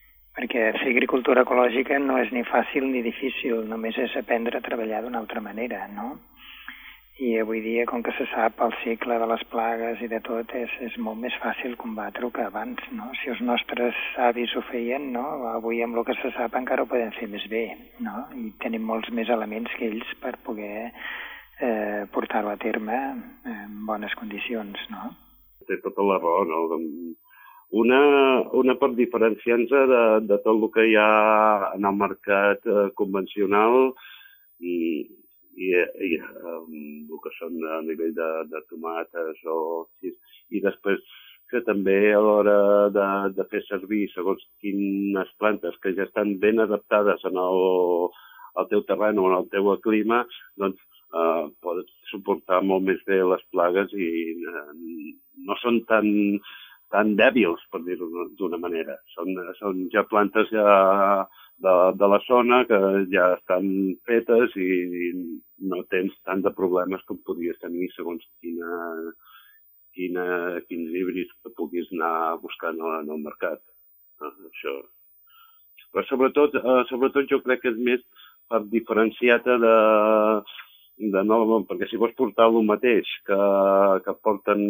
perquè fer agricultura ecològica no és ni fàcil ni difícil, només és aprendre a treballar d'una altra manera, no? I avui dia, com que se sap el cicle de les plagues i de tot, és, és molt més fàcil combatre-ho que abans, no? Si els nostres avis ho feien, no? Avui amb el que se sap encara ho podem fer més bé, no? I tenim molts més elements que ells per poder eh, portar-ho a terme en bones condicions, no? Té tota la raó, no? Una, una per diferenciar-nos de, de tot el que hi ha en el mercat eh, convencional i i, i um, el que són a nivell de, de tomates o, i, i després que també a l'hora de, de fer servir segons quines plantes que ja estan ben adaptades en el, el teu terreny o en el teu clima, doncs uh, pots suportar molt més bé les plagues i uh, no són tan, tan dèbils, per dir-ho d'una manera. Són, són ja plantes ja de, de la zona que ja estan fetes i, i no tens tant de problemes com podries tenir segons quina, quina, quins híbrids que puguis anar buscant en el mercat. Ah, això. Però sobretot, eh, sobretot jo crec que és més per diferenciar-te de, de nou, perquè si vols portar el mateix que, que porten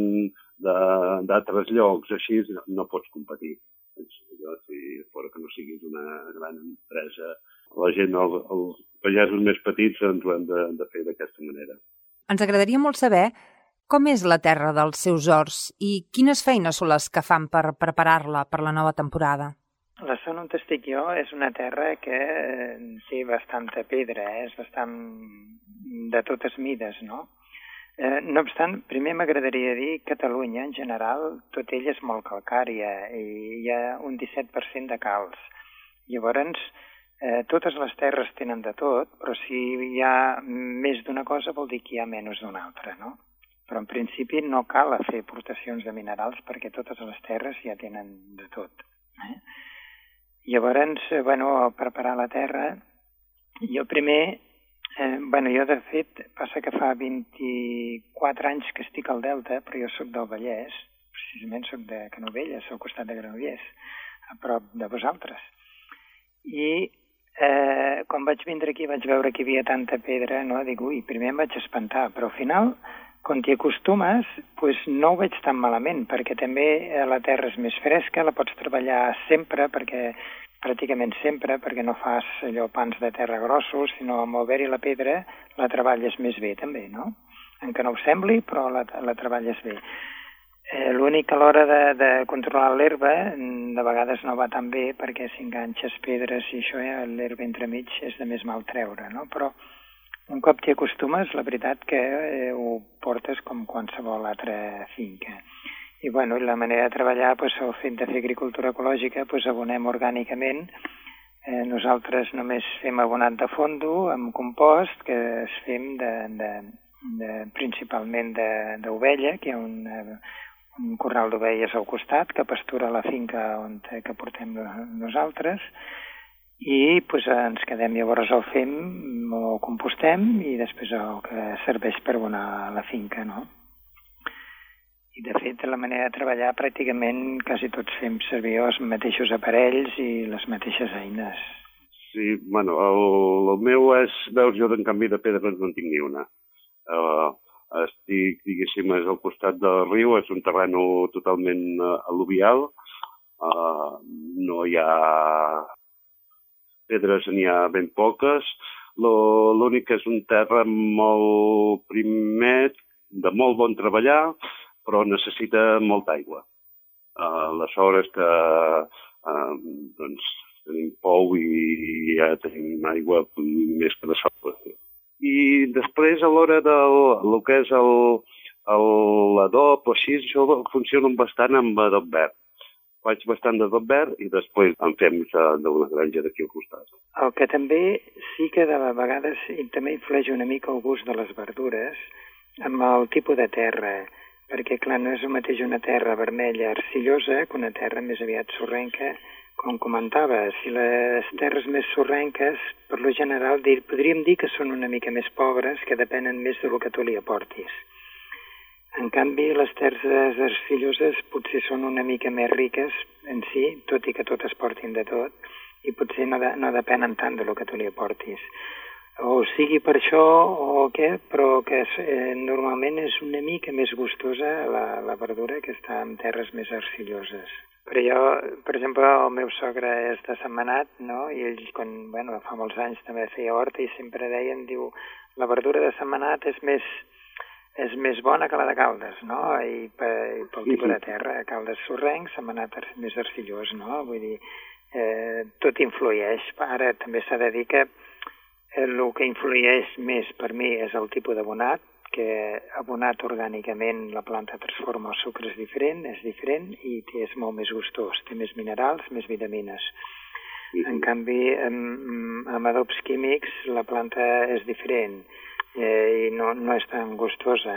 d'altres llocs, així no pots competir. Allò, si fora que no siguis una gran empresa, la gent, el, els pagesos més petits ens ho hem de, de fer d'aquesta manera. Ens agradaria molt saber com és la terra dels seus horts i quines feines són les que fan per preparar-la per la nova temporada. La zona on estic jo és una terra que té bastanta pedra, eh? És bastant de totes mides, no? Eh, no obstant, primer m'agradaria dir que Catalunya, en general, tot ella és molt calcària i hi ha un disset per cent de calç. Llavors, eh, totes les terres tenen de tot, però si hi ha més d'una cosa vol dir que hi ha menys d'una altra, no? Però en principi no cal fer aportacions de minerals perquè totes les terres ja tenen de tot. Eh? Llavors, eh, bueno, preparar la terra, jo primer... Eh, bueno, jo, de fet, passa que fa vint-i-quatre anys que estic al Delta, però jo sóc del Vallès, precisament sóc de Canovelles, al costat de Granollers, a prop de vosaltres. I eh, quan vaig vindre aquí vaig veure que hi havia tanta pedra, no? Dic, ui, primer em vaig espantar, però al final, quan t'hi acostumes, pues no ho veig tan malament, perquè també la terra és més fresca, la pots treballar sempre, perquè pràcticament sempre, perquè no fas allò pans de terra grossos, sinó amb el ver i la pedra la treballes més bé també, no? Encara no ho sembli, però la, la treballes bé. Eh, L'únic que a l'hora de, de controlar l'herba, de vegades no va tan bé, perquè si enganxes pedres i això, ja l'herba entremig és de més mal treure, no? Però un cop t'hi acostumes, la veritat que eh, ho portes com qualsevol altra finca. I bueno, la manera de treballar, pues, el fet de fer agricultura ecològica, pues, abonem orgànicament. Eh, nosaltres només fem abonat de fondo, amb compost, que es fem de, de, de, principalment d'ovella, que hi ha un, un corral d'ovelles al costat, que pastura la finca on, que portem nosaltres, i pues, ens quedem, llavors el fem, o compostem, i després el que serveix per abonar la finca, no? I, de fet, la manera de treballar, pràcticament quasi tots fem servir els mateixos aparells i les mateixes eines. Sí, bueno, el, el meu és, veus, jo d'en canvi de pedres no en tinc ni una. Uh, estic, diguéssim, és al costat del riu, és un terreny totalment uh, al·luvial, uh, no hi ha pedres, n'hi ha ben poques, l'únic que és un terra molt primet, de molt bon treballar, però necessita molta aigua. Uh, aleshores que uh, doncs, tenim pou i ja tenim aigua més que de sobre. I després, a l'hora del el que és l'adob o així, això funciona bastant amb adob verd. Faig bastant d'adob verd i després en fem d'una granja d'aquí al costat. El que també sí que de vegades també influeix una mica el gust de les verdures amb el tipus de terra, perquè, clar, no és el mateix una terra vermella arcillosa que una terra més aviat sorrenca, com comentava. Si les terres més sorrenques, per lo general, dir, podríem dir que són una mica més pobres, que depenen més del que tu li aportis. En canvi, les terres arcilloses potser són una mica més riques en si, tot i que totes portin de tot, i potser no, de, no depenen tant del que tu li aportis. O sigui per això o què, però que eh, normalment és una mica més gustosa la, la verdura que està en terres més arcilloses. Però jo, per exemple, el meu sogre és de Sentmenat, no? I ell, quan, bueno, fa molts anys també feia horta i sempre deien, diu, la verdura de Sentmenat és més, és més bona que la de Caldes, no? I, per, i pel tipus de terra, Caldes sorrenc, Sentmenat més arcillós, no? Vull dir, eh, tot influeix. Ara també s'ha de dir que el que influeix més per mi és el tipus d'abonat, que abonat orgànicament la planta transforma els sucres diferent, és diferent i és molt més gustós, té més minerals, més vitamines. En canvi, amb, amb adobs químics la planta és diferent eh, i no, no és tan gustosa.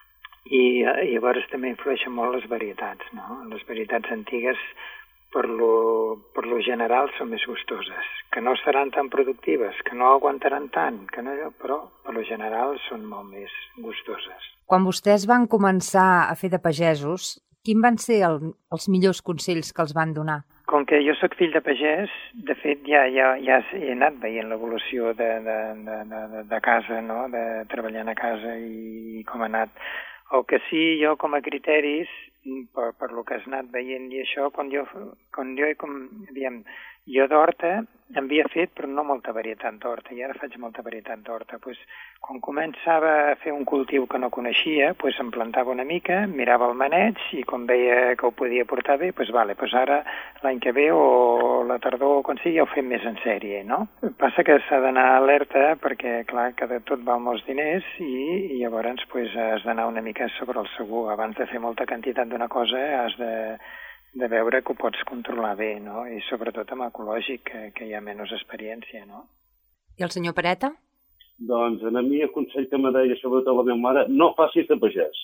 I, i llavors també influeixen molt les varietats, no? Les varietats antigues per lo, per lo general són més gustoses, que no seran tan productives, que no aguantaran tant, que no, però per lo general són molt més gustoses. Quan vostès van començar a fer de pagesos, quins van ser el, els millors consells que els van donar? Com que jo sóc fill de pagès, de fet ja, ja, ja he anat veient l'evolució de, de, de, de, de casa, no? De treballant a casa i com ha anat. El que sí, jo com a criteris, per, per lo que has anat veient i això, quan jo, quan jo, com, aviam, jo d'horta en havia fet, però no molta varietat d'horta, i ara faig molta varietat d'horta. Pues, quan començava a fer un cultiu que no coneixia, pues, em plantava una mica, mirava el maneig, i quan veia que ho podia portar bé, pues, vale, pues ara l'any que ve o la tardor o quan sigui ja ho fem més en sèrie, no? Passa que s'ha d'anar alerta perquè, clar, que de tot val molts diners i, i llavors pues, has d'anar una mica sobre el segur. Abans de fer molta quantitat d'una cosa has de de veure que ho pots controlar bé, no? I sobretot amb ecològic, que, que hi ha menys experiència, no? I el senyor Pereta? Doncs a mi el consell que me deia sobretot la meva mare, no facis de pagès.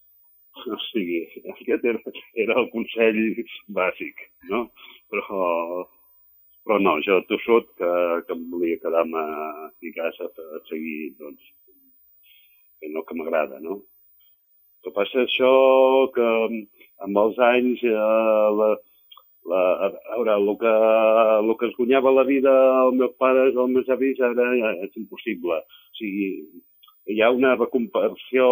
O sigui, aquest era, era el consell bàsic, no? Però, però no, jo tossut que, que em volia quedar-me a casa a seguir, doncs, que no que m'agrada, no? El que passa és això que amb els anys, eh, la, la, a veure, el que, el que es guanyava la vida als meus pares o als meus avis ara és impossible. O sigui, hi ha una recompensió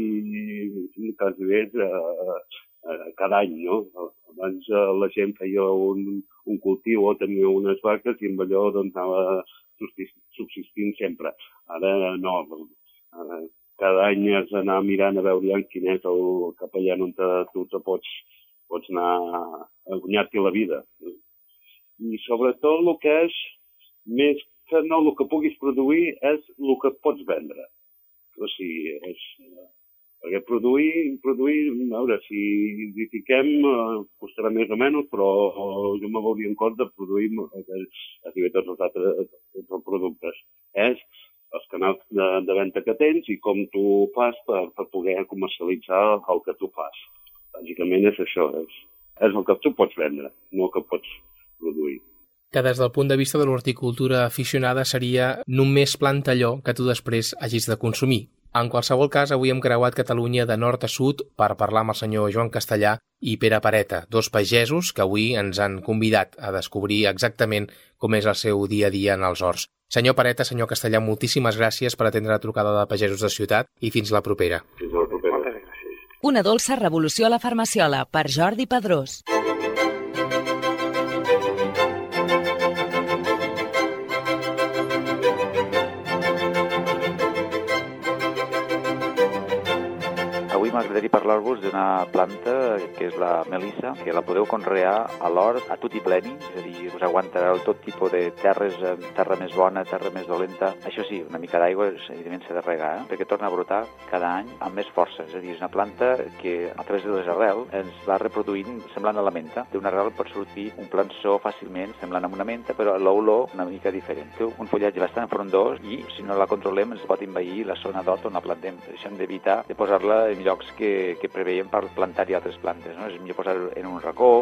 i quasi bé eh, cada any, no? Abans eh, la gent feia un, un cultiu o tenia unes vaques i amb allò doncs, anava subsistint sempre. Ara no, ara, cada any has d'anar mirant a veure quin és el capellà on tu te pots, pots anar a guanyar-te la vida. I sobretot el que és, més que no el que puguis produir, és el que pots vendre. O sigui, és, perquè produir, produir, a veure, si hi fiquem, costarà més o menys, però jo me veuria en compte de produir a tots els altres productes. És els canals de, de venda que tens i com tu fas per, per poder comercialitzar el que tu fas. Bàsicament és això, és, és el que tu pots vendre, no el que pots produir. Que des del punt de vista de l'horticultura aficionada seria només planta allò que tu després hagis de consumir. En qualsevol cas, avui hem creuat Catalunya de nord a sud per parlar amb el senyor Joan Castellà i Pere Pereta, dos pagesos que avui ens han convidat a descobrir exactament com és el seu dia a dia en els horts. Senyor Pereta, senyor Castellà, moltíssimes gràcies per atendre la trucada de Pagesos de Ciutat i fins la propera. Fins la propera. Moltes gràcies. Una dolça revolució a la farmaciola per Jordi Pedrós. Avui m'agradaria parlar-vos d'una planta que és la melissa, que la podeu conrear a l'hort a tot i pleni, és a dir, us aguantarà tot tipus de terres, terra més bona, terra més dolenta. Això sí, una mica d'aigua, evidentment s'ha de regar, eh? perquè torna a brotar cada any amb més força. És a dir, és una planta que a través de les arrels ens va reproduint semblant a la menta. D'una arrel pot sortir un plançó fàcilment semblant a una menta, però l'olor una mica diferent. Té un fullatge bastant frondós i, si no la controlem, ens pot envair la zona d'hort on la plantem. Això hem d'evitar de posar-la en llocs que, que preveiem per plantar-hi altres plantes. No? És millor posar-ho en un racó,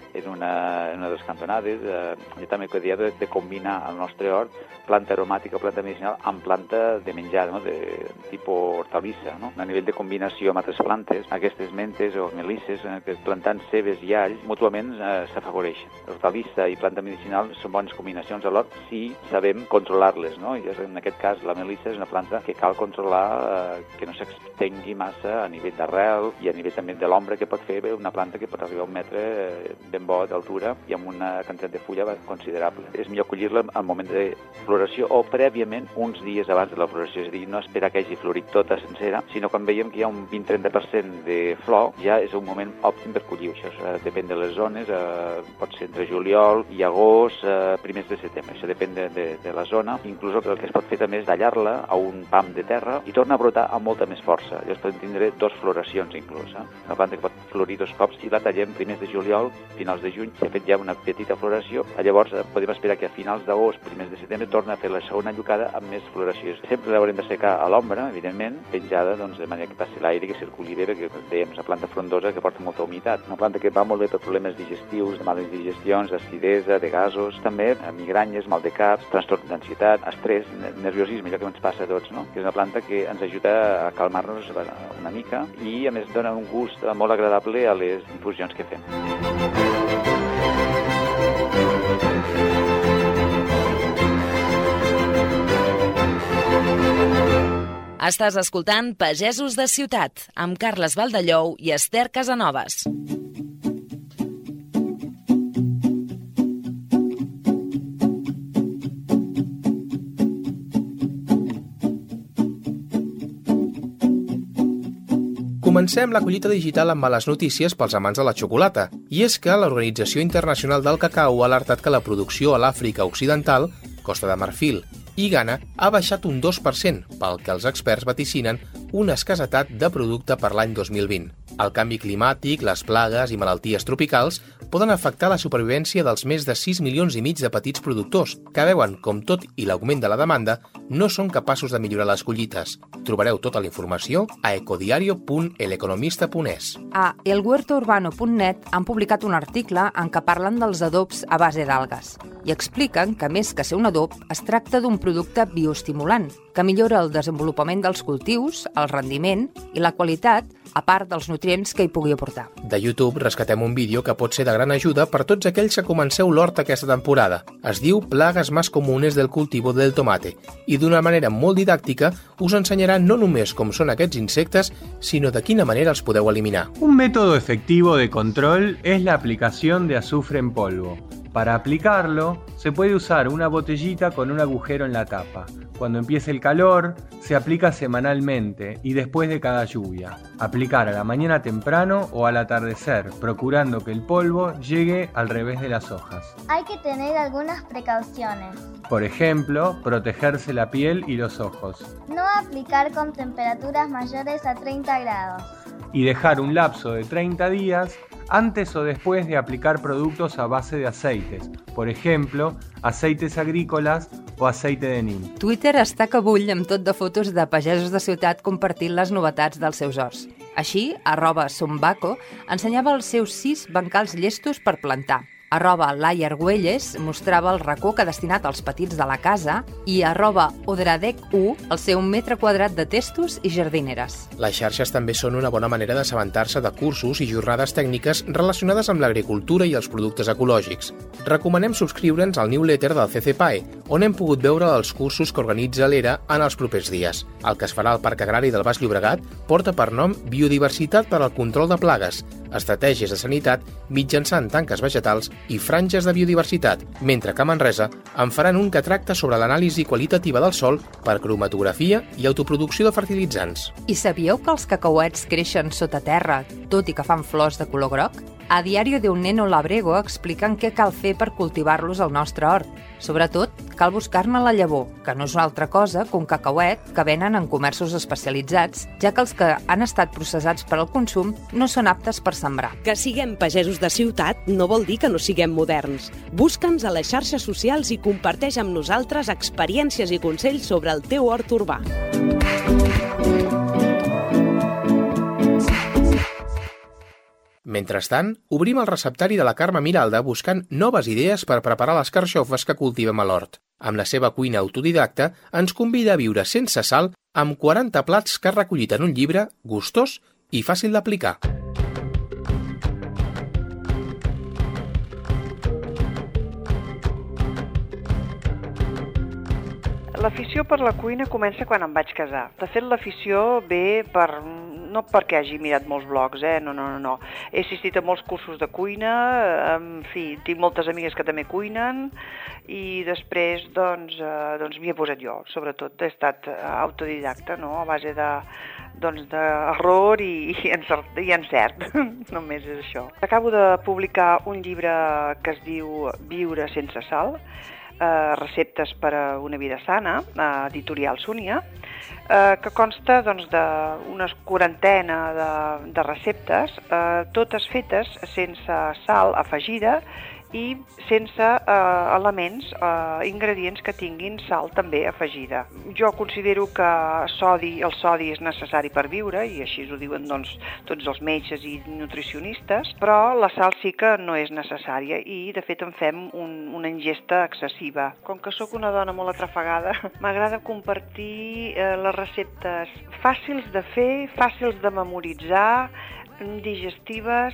en una, en una de les cantonades. Eh, jo també he dit de, de combinar el nostre hort planta aromàtica, planta medicinal, amb planta de menjar, no? De tipus hortalissa, no? A nivell de combinació amb altres plantes, aquestes mentes o melisses, eh, que plantant cebes i alls, mútuament eh, s'afavoreixen. Hortalissa i planta medicinal són bones combinacions a l'hort si sabem controlar-les, no? I en aquest cas la melissa és una planta que cal controlar, eh, que no s'extengui massa a nivell d'arrel i a nivell també de l'ombra que pot fer una planta que pot arribar a un metre eh, ben bo d'altura i amb una quantitat de fulla considerable. És millor collir-la al moment de floració o prèviament uns dies abans de la floració, és a dir, no esperar que hagi florit tota sencera, sinó quan veiem que hi ha un vint a trenta per cent de flor, ja és un moment òptim per collir. Això eh, depèn de les zones, eh, pot ser entre juliol i agost, eh, primers de setembre, això depèn de, de, de la zona. Inclús el que es pot fer també és tallar-la a un pam de terra i torna a brotar amb molta més força. Llavors podem tindre dos floracions inclús, eh? Una planta que pot florir dos cops i la tallem primers de juliol, finals de juny, s'ha fet ja una petita floració, llavors eh, podem esperar que a finals d'agost, primers de setembre, torna a fer la segona llucada amb més floració. Sempre l'haurem de secar a l'ombra, evidentment, penjada doncs, de manera que passi l'aire, que circuli bé, perquè dèiem, és una planta frondosa que porta molta humitat. Una planta que va molt bé per problemes digestius, de males digestions, d'acidesa, de gasos, també migranyes, mal de cap, trastorn d'ansietat, estrès, nerviosisme, allò que ens passa a tots, no? Que és una planta que ens ajuda a calmar-nos una mica i, a més, dona un gust molt agradable a les infusions que fem. Estàs escoltant Pagesos de Ciutat, amb Carles Valdellou i Esther Casanovas. Comencem la collita digital amb males notícies pels amants de la xocolata. I és que l'Organització Internacional del Cacau ha alertat que la producció a l'Àfrica Occidental, Costa de Marfil i Ghana ha baixat un dos per cent, pel que els experts vaticinen una escassetat de producte per l'any dos mil vint. El canvi climàtic, les plagues i malalties tropicals poden afectar la supervivència dels més de sis milions i mig de petits productors, que veuen com tot i l'augment de la demanda no són capaços de millorar les collites. Trobareu tota la informació a ecodiario punt eleconomista punt es. A el huerto urbano punt net han publicat un article en què parlen dels adobs a base d'algues i expliquen que, més que ser un adob, es tracta d'un producte bioestimulant que millora el desenvolupament dels cultius, el rendiment i la qualitat, a part dels nutrients que hi pugui aportar. De YouTube rescatem un vídeo que pot ser de gran ajuda per tots aquells que comenceu l'hort aquesta temporada. Es diu Plagas más comunes del cultivo del tomate i d'una manera molt didàctica us ensenyarà no només com són aquests insectes, sinó de quina manera els podeu eliminar. Un método efectivo de control es la aplicación de azufre en polvo. Para aplicarlo, se puede usar una botellita con un agujero en la tapa. Cuando empiece el calor, se aplica semanalmente y después de cada lluvia. Aplicar a la mañana temprano o al atardecer, procurando que el polvo llegue al revés de las hojas. Hay que tener algunas precauciones. Por ejemplo, protegerse la piel y los ojos. No aplicar con temperaturas mayores a treinta grados. Y dejar un lapso de treinta días antes o después de aplicar productos a base de aceites, por ejemplo, aceites agrícolas o aceite de nim. Twitter està que bull amb tot de fotos de pagesos de ciutat compartint les novetats dels seus horts. Així, arroba Sombaco ensenyava els seus sis bancals llestos per plantar. Arroba Laia Argüelles mostrava el racó que ha destinat als petits de la casa i arroba Odradec u el seu metre quadrat de testos i jardineres. Les xarxes també són una bona manera d'assabentar-se de cursos i jornades tècniques relacionades amb l'agricultura i els productes ecològics. Recomanem subscriure'ns al newsletter del C C P A E, on hem pogut veure els cursos que organitza l'E R A en els propers dies. El que es farà al Parc Agrari del Baix Llobregat porta per nom Biodiversitat per al control de plagues, estratègies de sanitat mitjançant tanques vegetals i franges de biodiversitat, mentre que a Manresa en faran un que tracta sobre l'anàlisi qualitativa del sòl per cromatografia i autoproducció de fertilitzants. I sabíeu que els cacauets creixen sota terra, tot i que fan flors de color groc? A Diario de un Neno Labrego expliquen què cal fer per cultivar-los al nostre hort. Sobretot, cal buscar-ne la llavor, que no és una altra cosa que un cacauet que venen en comerços especialitzats, ja que els que han estat processats per al consum no són aptes per sembrar. Que siguem pagesos de ciutat no vol dir que no siguem moderns. Busca'ns a les xarxes socials i comparteix amb nosaltres experiències i consells sobre el teu hort urbà. Mentrestant, obrim el receptari de la Carme Miralda buscant noves idees per preparar les carxofes que cultivem a l'hort. Amb la seva cuina autodidacta, ens convida a viure sense sal amb quaranta plats que ha recollit en un llibre gustós i fàcil d'aplicar. L'afició per la cuina comença quan em vaig casar. De fet, l'afició ve per... no perquè hagi mirat molts blogs, eh? No, no, no, no. He assistit a molts cursos de cuina, en fi, tinc moltes amigues que també cuinen i després, doncs, eh, doncs m'hi he posat jo. Sobretot he estat autodidacta, no?, a base de, doncs, d'error i, i, encert, i encert. Només és això. Acabo de publicar un llibre que es diu Viure sense sal, eh, receptes per a una vida sana, eh, editorial Súnia, eh, que consta doncs, d'una quarantena de, de receptes, eh, totes fetes sense sal afegida i sense eh, elements, eh, ingredients que tinguin sal també afegida. Jo considero que sodi, el sodi és necessari per viure, i així ho diuen doncs, tots els metges i nutricionistes, però la sal sí que no és necessària i de fet en fem un, una ingesta excessiva. Com que sóc una dona molt atrafegada, m'agrada compartir eh, les receptes fàcils de fer, fàcils de memoritzar, digestives,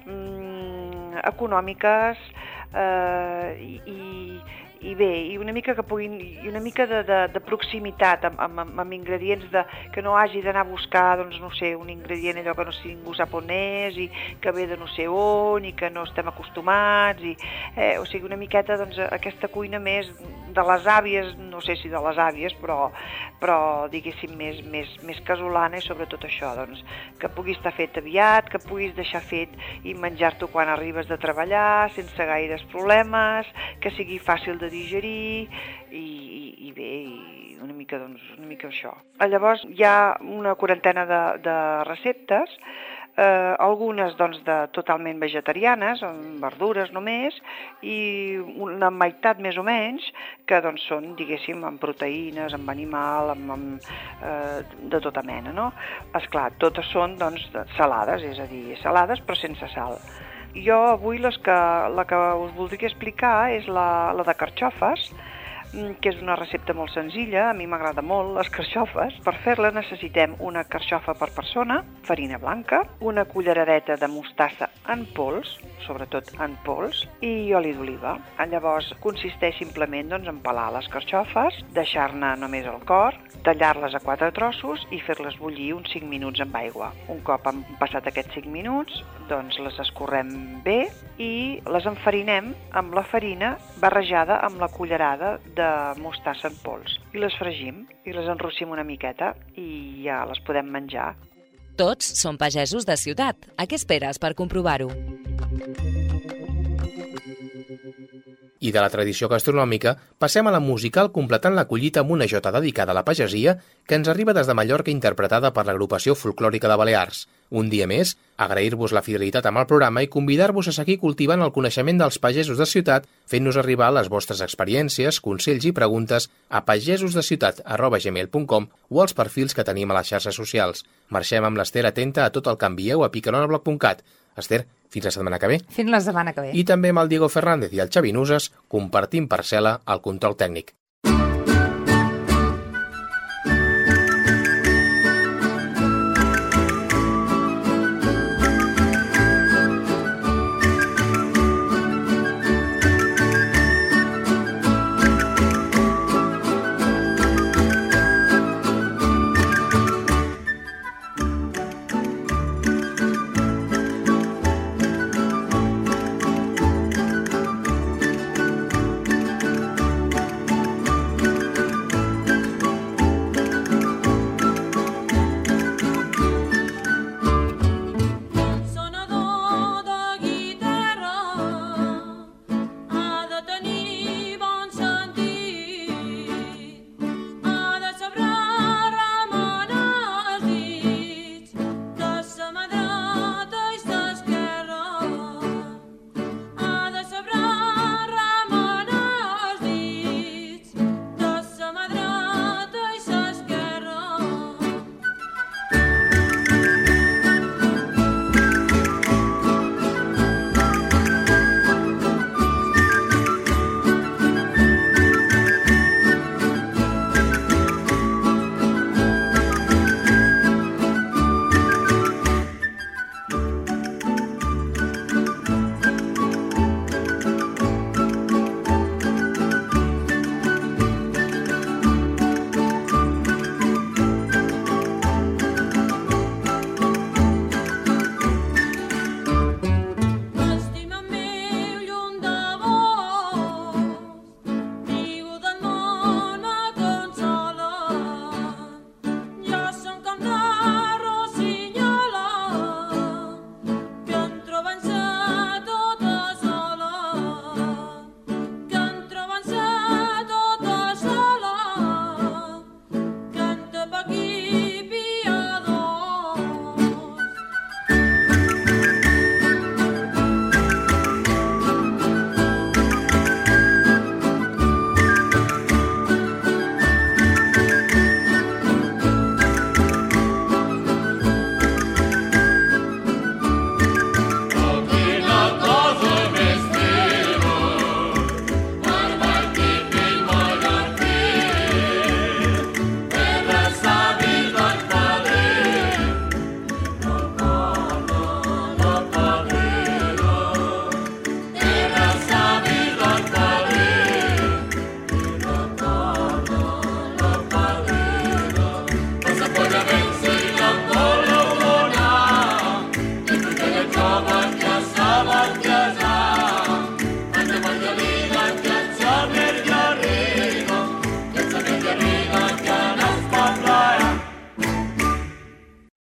mm, econòmiques, eh, i, i bé, i una mica que puguin, i una mica de, de, de proximitat amb, amb, amb ingredients de, que no hagi d'anar a buscar, doncs no sé, un ingredient allò que no sé, ningú sap on és i que ve de no sé on i que no estem acostumats i, eh, o sigui, una miqueta doncs aquesta cuina més de les àvies, no sé si de les àvies, però, però diguéssim més, més, més casolana i sobretot això, doncs, que pugui estar fet aviat, que puguis deixar fet i menjar-t'ho quan arribes de treballar sense gaires problemes, que sigui fàcil de digerir i, i, i bé, i una mica, doncs, una mica això. Llavors hi ha una quarantena de, de receptes, eh, algunes doncs, de, totalment vegetarianes, amb verdures només, i una meitat més o menys que doncs, són, diguéssim, amb proteïnes, amb animal, amb, amb, eh, de tota mena, no? Esclar, totes són doncs, salades, és a dir, salades però sense sal. Jo avui les que, la que us voldria explicar és la, la de carxofes, que és una recepta molt senzilla, a mi m'agrada molt les carxofes. Per fer-la necessitem una carxofa per persona, farina blanca, una culleradeta de mostassa en pols, sobretot en pols, i oli d'oliva. Llavors consisteix simplement doncs, en pelar les carxofes, deixar-ne només el cor, tallar-les a quatre trossos i fer-les bullir uns cinc minuts amb aigua. Un cop han passat aquests cinc minuts, doncs les escorrem bé i les enfarinem amb la farina barrejada amb la cullerada de mostassa en pols. I les fregim i les enrossim una miqueta i ja les podem menjar. Tots som pagesos de ciutat. A què esperes per comprovar-ho? I de la tradició gastronòmica passem a la musical completant la collita amb una jota dedicada a la pagesia que ens arriba des de Mallorca interpretada per l'agrupació folclòrica de Balears. Un dia més, agrair-vos la fidelitat amb el programa i convidar-vos a seguir cultivant el coneixement dels pagesos de ciutat fent-nos arribar les vostres experiències, consells i preguntes a pagesosdeciutat arroba gmail punt com o als perfils que tenim a les xarxes socials. Marxem amb l'Ester atenta a tot el que envieu a picaronablog punt cat. Ester, fins la setmana que ve. Fins la setmana que ve. I també amb el Diego Fernández i el Xavi Nusas compartim parcel·la al control tècnic.